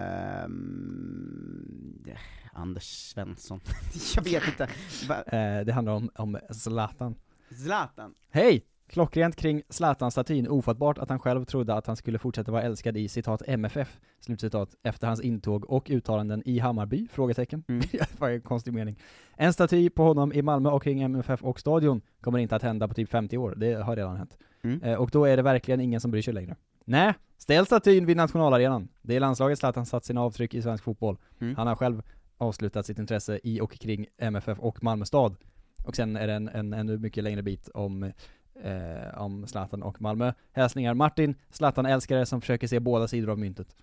Anders Svensson. Jag vet inte. Det handlar om Zlatan. Zlatan. Hej! Klockrent kring Zlatan-statyn. Ofattbart att han själv trodde att han skulle fortsätta vara älskad i citat MFF, slutcitat, efter hans intåg och uttalanden i Hammarby, frågetecken. Vad är en konstig mening. En staty på honom i Malmö och kring MFF och stadion kommer inte att hända på typ 50 år. Det har redan hänt. Och då är det verkligen ingen som bryr sig längre. Nej, ställ statyn vid nationalarenan. Det är landslaget Zlatan satt sina avtryck i svensk fotboll. Han har själv avslutat sitt intresse i och kring MFF och Malmö stad. Och sen är det en ännu mycket längre bit om Zlatan och Malmö. Hälsningar Martin, Zlatan-älskare som försöker se båda sidor av myntet.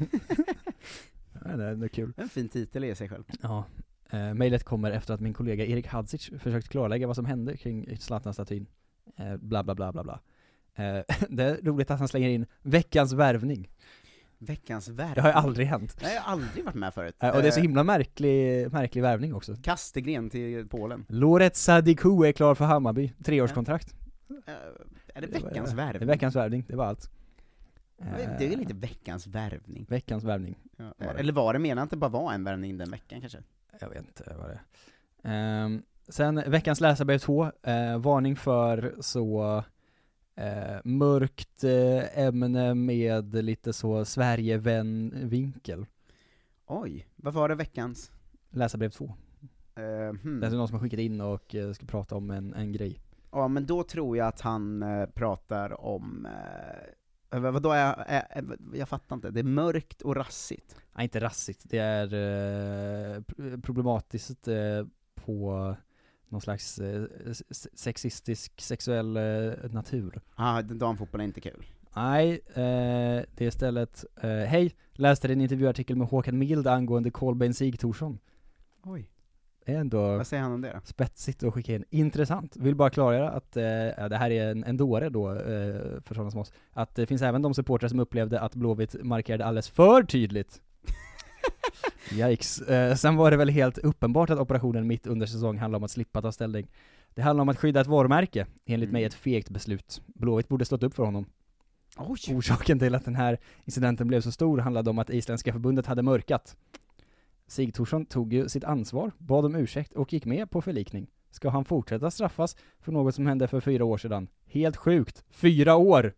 Det är kul. En fin titel i sig själv. Ja. Mejlet kommer efter att min kollega Erik Hadzic försökt klarlägga vad som hände kring Zlatan-statyn. Bla bla bla bla bla. Det är roligt att han slänger in veckans värvning. Veckans värvning? Det har ju aldrig hänt. Nej, jag har aldrig varit med förut. Och det är så himla märklig värvning också. Kastegren till Polen. Loretza Diku är klar för Hammarby. 3-årskontrakt. Är det veckans värvning? Det är veckans värvning, det var allt. Det är lite veckans värvning. Veckans värvning. Ja. Eller var det menat att det bara var en värvning den veckan kanske? Jag vet inte vad det är. Sen veckans läsarbrev 2. Varning för så mörkt ämne med lite så Sverigevän-vinkel. Oj, vad var det veckans? Läsarbrev 2. Det är någon som har skickat in och ska prata om en grej. Ja, men då tror jag att han pratar om vadå jag fattar inte. Det är mörkt och rassigt. Nej, inte rassigt. Det är problematiskt på någon slags sexistisk sexuell natur. Damfotboll är inte kul. Nej, det är istället hej, läste en intervjuartikel med Håkan Mild angående Kolbeinn Sigthorsson. Oj. Det är ändå vad säger han om det då? Spetsigt att skicka in. Intressant. Vill bara klargöra att det här är en dåre då för sådana som oss. Att det finns även de supportrar som upplevde att Blåvitt markerade alldeles för tydligt. Yikes. Sen var det väl helt uppenbart att operationen mitt under säsong handlar om att slippa ta ställning. Det handlar om att skydda ett varumärke. Enligt mig ett fegt beslut. Blåvitt borde stått upp för honom. Oj. Orsaken till att den här incidenten blev så stor handlade om att Isländska förbundet hade mörkat. Sigthorsson tog ju sitt ansvar, bad om ursäkt och gick med på förlikning. Ska han fortsätta straffas för något som hände för 4 år sedan? Helt sjukt. 4 år!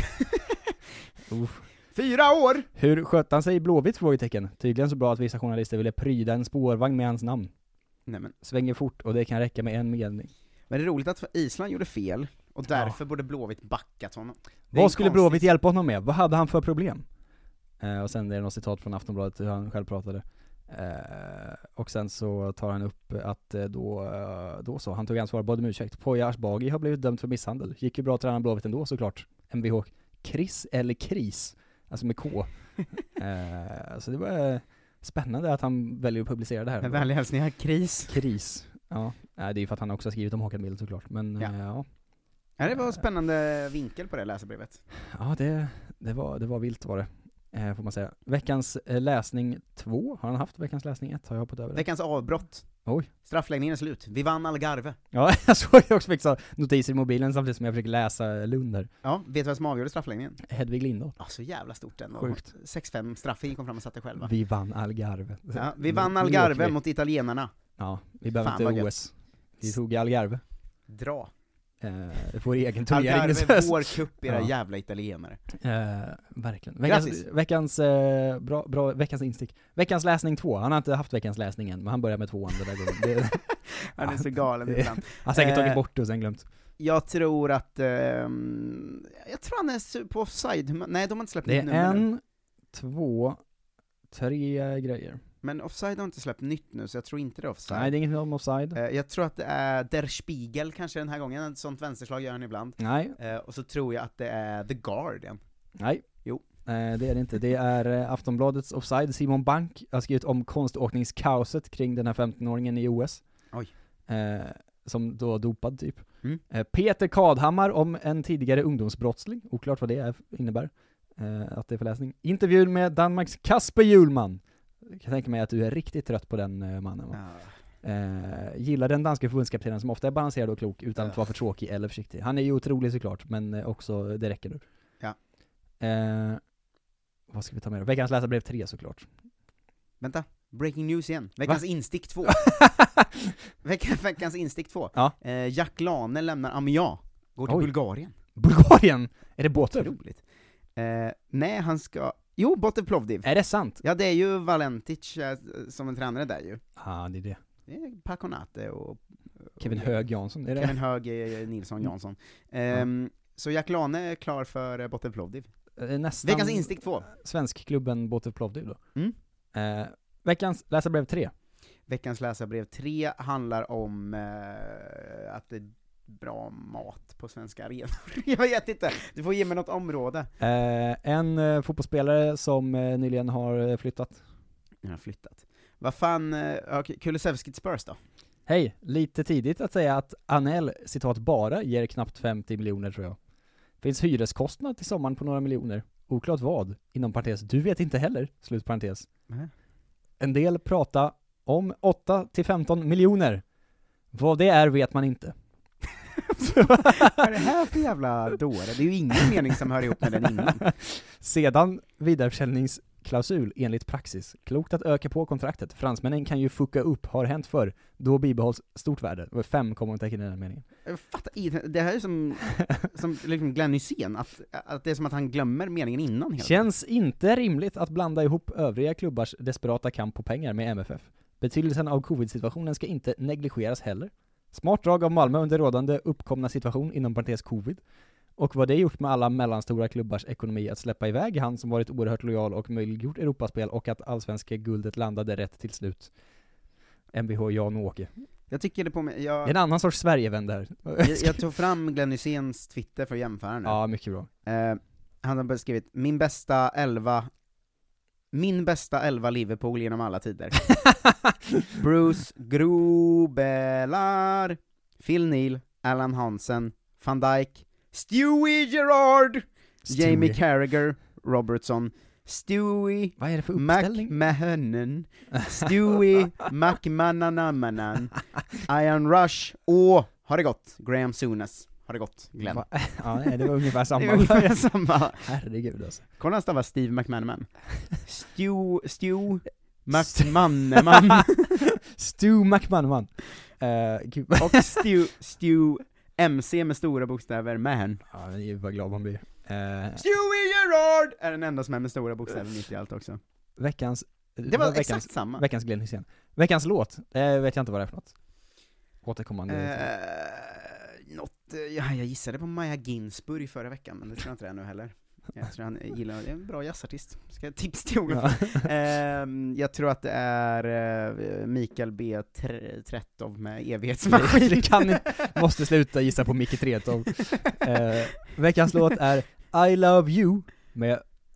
4 år! Hur skötte han sig i Blåvitt? Frågetecken. Tydligen så bra att vissa journalister ville pryda en spårvagn med hans namn. Nej, men svänger fort och det kan räcka med en mening. Men det är roligt att Island gjorde fel och därför borde Blåvitt backat honom. Vad skulle Blåvitt hjälpa honom med? Vad hade han för problem? Och sen är det något citat från Aftonbladet hur han själv pratade. Och sen så tar han upp att då så, han tog ansvar, bad om ursäkt. Poya Ashbagi har blivit dömd för misshandel. Gick ju bra att träna Blåvitt ändå såklart. MVH Chris eller Kris, alltså med K. Så det var spännande att han väljer att publicera det här. En vänlig hälsning här, Kris. Ja, det är ju för att han också har skrivit om Håkan Mild såklart. Men ja. Det var en spännande vinkel på det läsarbrevet. Ja, det var vilt var det. Får man säga. Veckans läsning 2. Har han haft veckans läsning 1? Har jag hoppat över det. Veckans avbrott. Oj. Straffläggningen är slut. Vi vann Algarve. Ja, jag såg också fick så notiser i mobilen samtidigt som jag försöker läsa Lunder. Ja, vet du vad som avgjorde straffläggningen? Hedvig Lindahl. Ja, så jävla stort ändå. Sjukt. 6-5 straffing kom fram och satte själva. Vi vann Algarve. Ja, vi vann Algarve mot italienarna. Ja, vi behöver inte OS. Vi tog Algarve. Dra. får egen turnering. Algarve, vår cup, era jävla italienare. Verkligen. Veckans instick. Veckans läsning 2. Han har inte haft veckans läsning än, men han börjar med 2 den där gången. Han är så galen ibland. Han har säkert tagit bort det och sen glömt. Jag tror att han är på offside. Nej, de har inte släppt det nytt är nummer. 1, 2, 3 grejer. Men offside har inte släppt nytt nu, så jag tror inte det är offside. Nej, det är inget om offside. Jag tror att det är Der Spiegel kanske den här gången. Ett sånt vänsterslag gör han ibland. Nej. Och så tror jag att det är The Guardian. Nej. Jo. Det är det inte. Det är Aftonbladets offside. Simon Bank har skrivit om konståkningskaoset kring den här 15-åringen i OS. Oj. Som då dopad typ. Peter Kadhammar om en tidigare ungdomsbrottsling. Oklart vad det innebär. Att det är förläsning. Intervjun med Danmarks Kasper Hjulman. Jag kan tänka mig att du är riktigt trött på den mannen. Gillar den danska förbundskaptenen som ofta är balanserad och klok utan att vara för tråkig eller försiktig. Han är ju otrolig såklart, men också det räcker nu. Ja. Vad ska vi ta med då? Veckans läsare blev 3 såklart. Vänta, breaking news igen. Veckans instick 2. Veckans instick 2. Ja. Jack Lane lämnar Amiens. Går till Bulgarien. Bulgarien? Är det Botev? Otroligt. Nej, han ska... Jo, Botev Plovdiv. Är det sant? Ja, det är ju Valentic som en tränare där ju. Ja, det är det. Det är Paconate och Kevin Hög Jansson. Är det? Kevin Hög Nilsson Jansson. Så Jack Lane är klar för Botev Plovdiv. Veckans instick 2. Svenskklubben Botev Plovdiv då. Veckans läsarbrev 3. Veckans läsarbrev 3 handlar om att det är bra mat på svenska arenor. Jag vet inte, du får ge mig något område. En fotbollsspelare som nyligen har flyttat. Vad fan, Kulusevski till Spurs då? Hej, lite tidigt att säga att Anel, citat, bara ger knappt 50 miljoner tror jag. Finns hyreskostnad till sommaren på några miljoner. Oklart vad, inom parentes. Du vet inte heller, slut parentes. En del pratar om 8-15 miljoner. Vad det är vet man inte. Vad är det här för jävla dåre? Det är ju ingen mening som hör ihop med den innan. Sedan vidareförsäljningsklausul enligt praxis. Klokt att öka på kontraktet. Fransmännen kan ju fucka upp, har hänt för. Då bibehålls stort värde. Det var 5 kommentecken i den meningen. Det här är som liksom Glenn Hysén, att det är som att han glömmer meningen innan. Känns inte rimligt att blanda ihop övriga klubbars desperata kamp på pengar med MFF. Betydelsen av covid-situationen ska inte negligeras heller. Smart drag av Malmö under rådande uppkomna situation inom parentes covid. Och vad det gjort med alla mellanstora klubbars ekonomi att släppa iväg han som varit oerhört lojal och möjliggjort Europaspel och att allsvenska guldet landade rätt till slut. MBH Jan och Åke. Jag tycker det på mig. Det är en annan sorts Sverigevän där. Jag tog fram Glenn Hyséns Twitter för att jämföra nu. Ja, mycket bra. Han har beskrivit min bästa 11 Liverpool genom alla tider. Bruce Grobelar, Phil Neal, Alan Hansen, Van Dijk, Stewie Gerrard, Jamie Carragher, Robertson, Stewie McMahon, Stewie McManananan, Ian Rush och har det gått Graham Souness. Har det gått, Glenn? Ja, det var ungefär samma. Det var ungefär samma. Herregud alltså. Kolla nästan var Steve McManaman. Stu McManaman. Stu McManaman. Och Stu MC med stora bokstäver, man. Ja, det är bara glad man blir. Stewie Gerrard är den enda som är med stora bokstäver mitt i allt också. Det var exakt samma. Veckans Glenn Hysén. Veckans låt, vet jag inte vad det är för något. Återkommande. Jag gissade på Maja Ginsburg förra veckan, men det tror jag inte det är nu heller. Jag tror han gillar, det är en bra jazzartist. Ska jag tips till jag tror att det är Mikael B. Tretov med evighetsmaskin. Det kan måste sluta gissa på Micke Tretov. Veckans låt är I Love You med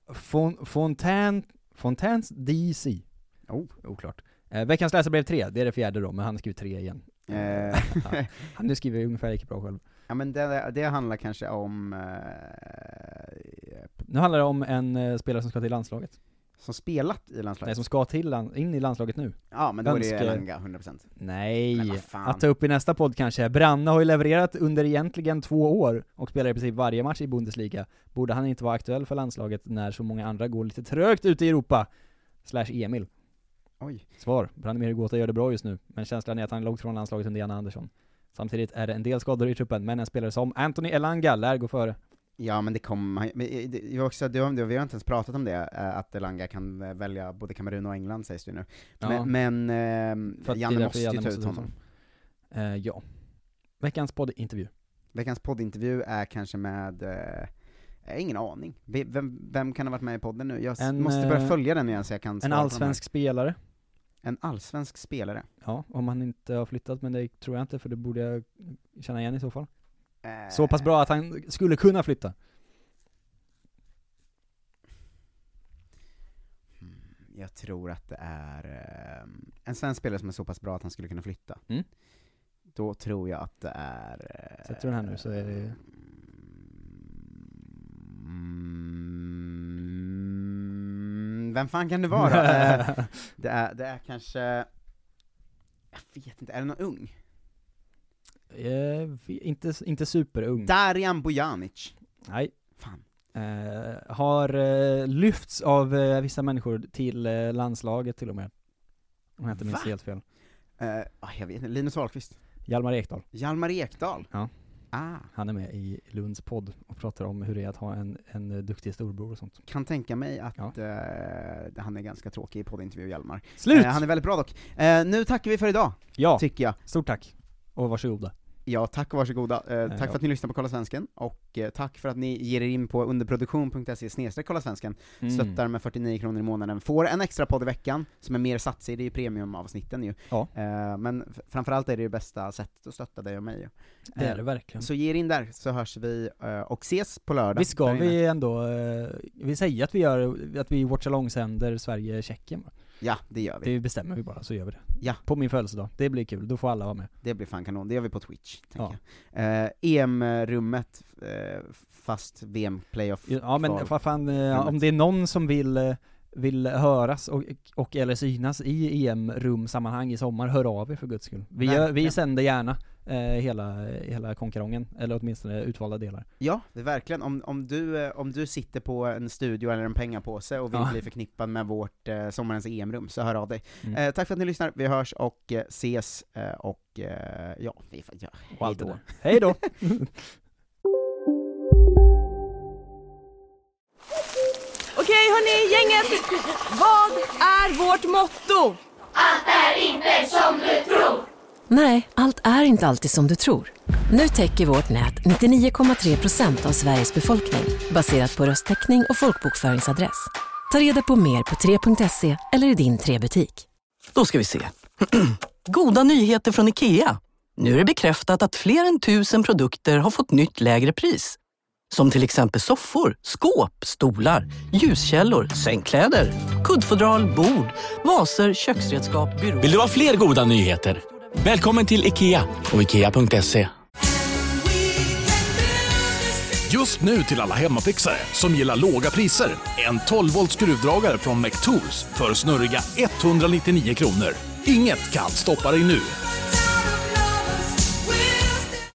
Fontaines DC. Oklart. Veckans läsare blev 3, det är det 4:e då, men han skriver 3 igen. Han nu skriver ungefär lika bra själv. Ja, men det handlar kanske om nu handlar det om en spelare som ska till landslaget. Som spelat i landslaget? Nej, som ska in i landslaget nu. Ja, men då är det Elanga 100%. Nej, att ta upp i nästa podd kanske. Branne har ju levererat under egentligen 2 år och spelar i princip varje match i Bundesliga. Borde han inte vara aktuell för landslaget när så många andra går lite trögt ute i Europa? /Emil. Oj. Svar. Branimir Gåta gör det bra just nu, men känslan är att han är långt från landslaget under Janne Andersson. Samtidigt är det en del skador i truppen, men en spelare som Anthony Elanga lär gå före. Ja, men det kommer vi har inte ens pratat om det, att Elanga kan välja både Kamerun och England, sägs det nu. Men Janne måste ju ta ut honom. Ja. Veckans poddintervju är kanske med ingen aning. Vem kan ha varit med i podden nu? Jag måste börja följa den igen så jag kan svara. En allsvensk spelare. En allsvensk spelare? Ja, om han inte har flyttat, men det tror jag inte, för det borde jag känna igen i så fall. Så pass bra att han skulle kunna flytta. Jag tror att det är en svensk spelare som är så pass bra att han skulle kunna flytta. Då tror jag att det är... Sätter du den här nu så är det... Vem fan kan det vara? Det är kanske... Jag vet inte, är det någon ung? Inte superung. Darijan Bojanic. Nej. Fan. Har lyfts av vissa människor till landslaget till och med. Om jag inte minns helt fel. Jag vet inte, Linus Wahlqvist. Hjalmar Ekdal? Ja. Han är med i Lunds podd och pratar om hur det är att ha en duktig storbror och sånt. Kan tänka mig att han är ganska tråkig i poddintervju, Hjalmar. Slut! Han är väldigt bra dock. Nu tackar vi för idag, tycker jag. Stort tack, och varsågoda. Ja, tack och varsågoda. Tack för att ni lyssnar på Kolla Svensken, och tack för att ni ger er in på underproduktion.se/Kolla Svensken, stöttar med 49 kronor i månaden, får en extra podd i veckan som är mer satsig, det är ju premiumavsnitten ju. Ja. Men framförallt är det ju bästa sättet att stötta dig och mig. Det är det verkligen. Så ge er in där, så hörs vi och ses på lördag. Vi ska vi ändå, vi säger att vi watch-along-sänder Sverige-Tjeckien. Ja, det gör vi. Det bestämmer vi bara, så gör vi det. Ja. På min födelsedag. Det blir kul, då får alla vara med. Det blir fan kanon, det gör vi på Twitch, tänker jag. EM-rummet, fast VM-playoff. Ja, men vad fan, om det är någon som vill höras och eller synas i EM-rum-sammanhang i sommar, hör av er för guds skull. Vi sänder gärna hela konkarongen, eller åtminstone utvalda delar. Ja, det är verkligen. Om du sitter på en studio eller en pengapåse och vill bli förknippad med vårt sommarens EM-rum, så hör av dig. Tack för att ni lyssnar, vi hörs och ses, och hej då. Hej då! Okej hörni, gänget, vad är vårt motto? Allt är inte som du tror. Nej, allt är inte alltid som du tror. Nu täcker vårt nät 99,3% av Sveriges befolkning, baserat på röstteckning och folkbokföringsadress. Ta reda på mer på 3.se eller i din 3-butik. Då ska vi se. Goda nyheter från IKEA. Nu är det bekräftat att fler än 1000 produkter har fått nytt lägre pris. Som till exempel soffor, skåp, stolar, ljuskällor, sängkläder, kuddfodral, bord, vaser, köksredskap, byråer. Vill du ha fler goda nyheter? Välkommen till IKEA och IKEA.se. Just nu till alla hemmafixare som gillar låga priser. En 12-volt skruvdragare från McTools för snurriga 199 kronor. Inget kan stoppa dig nu.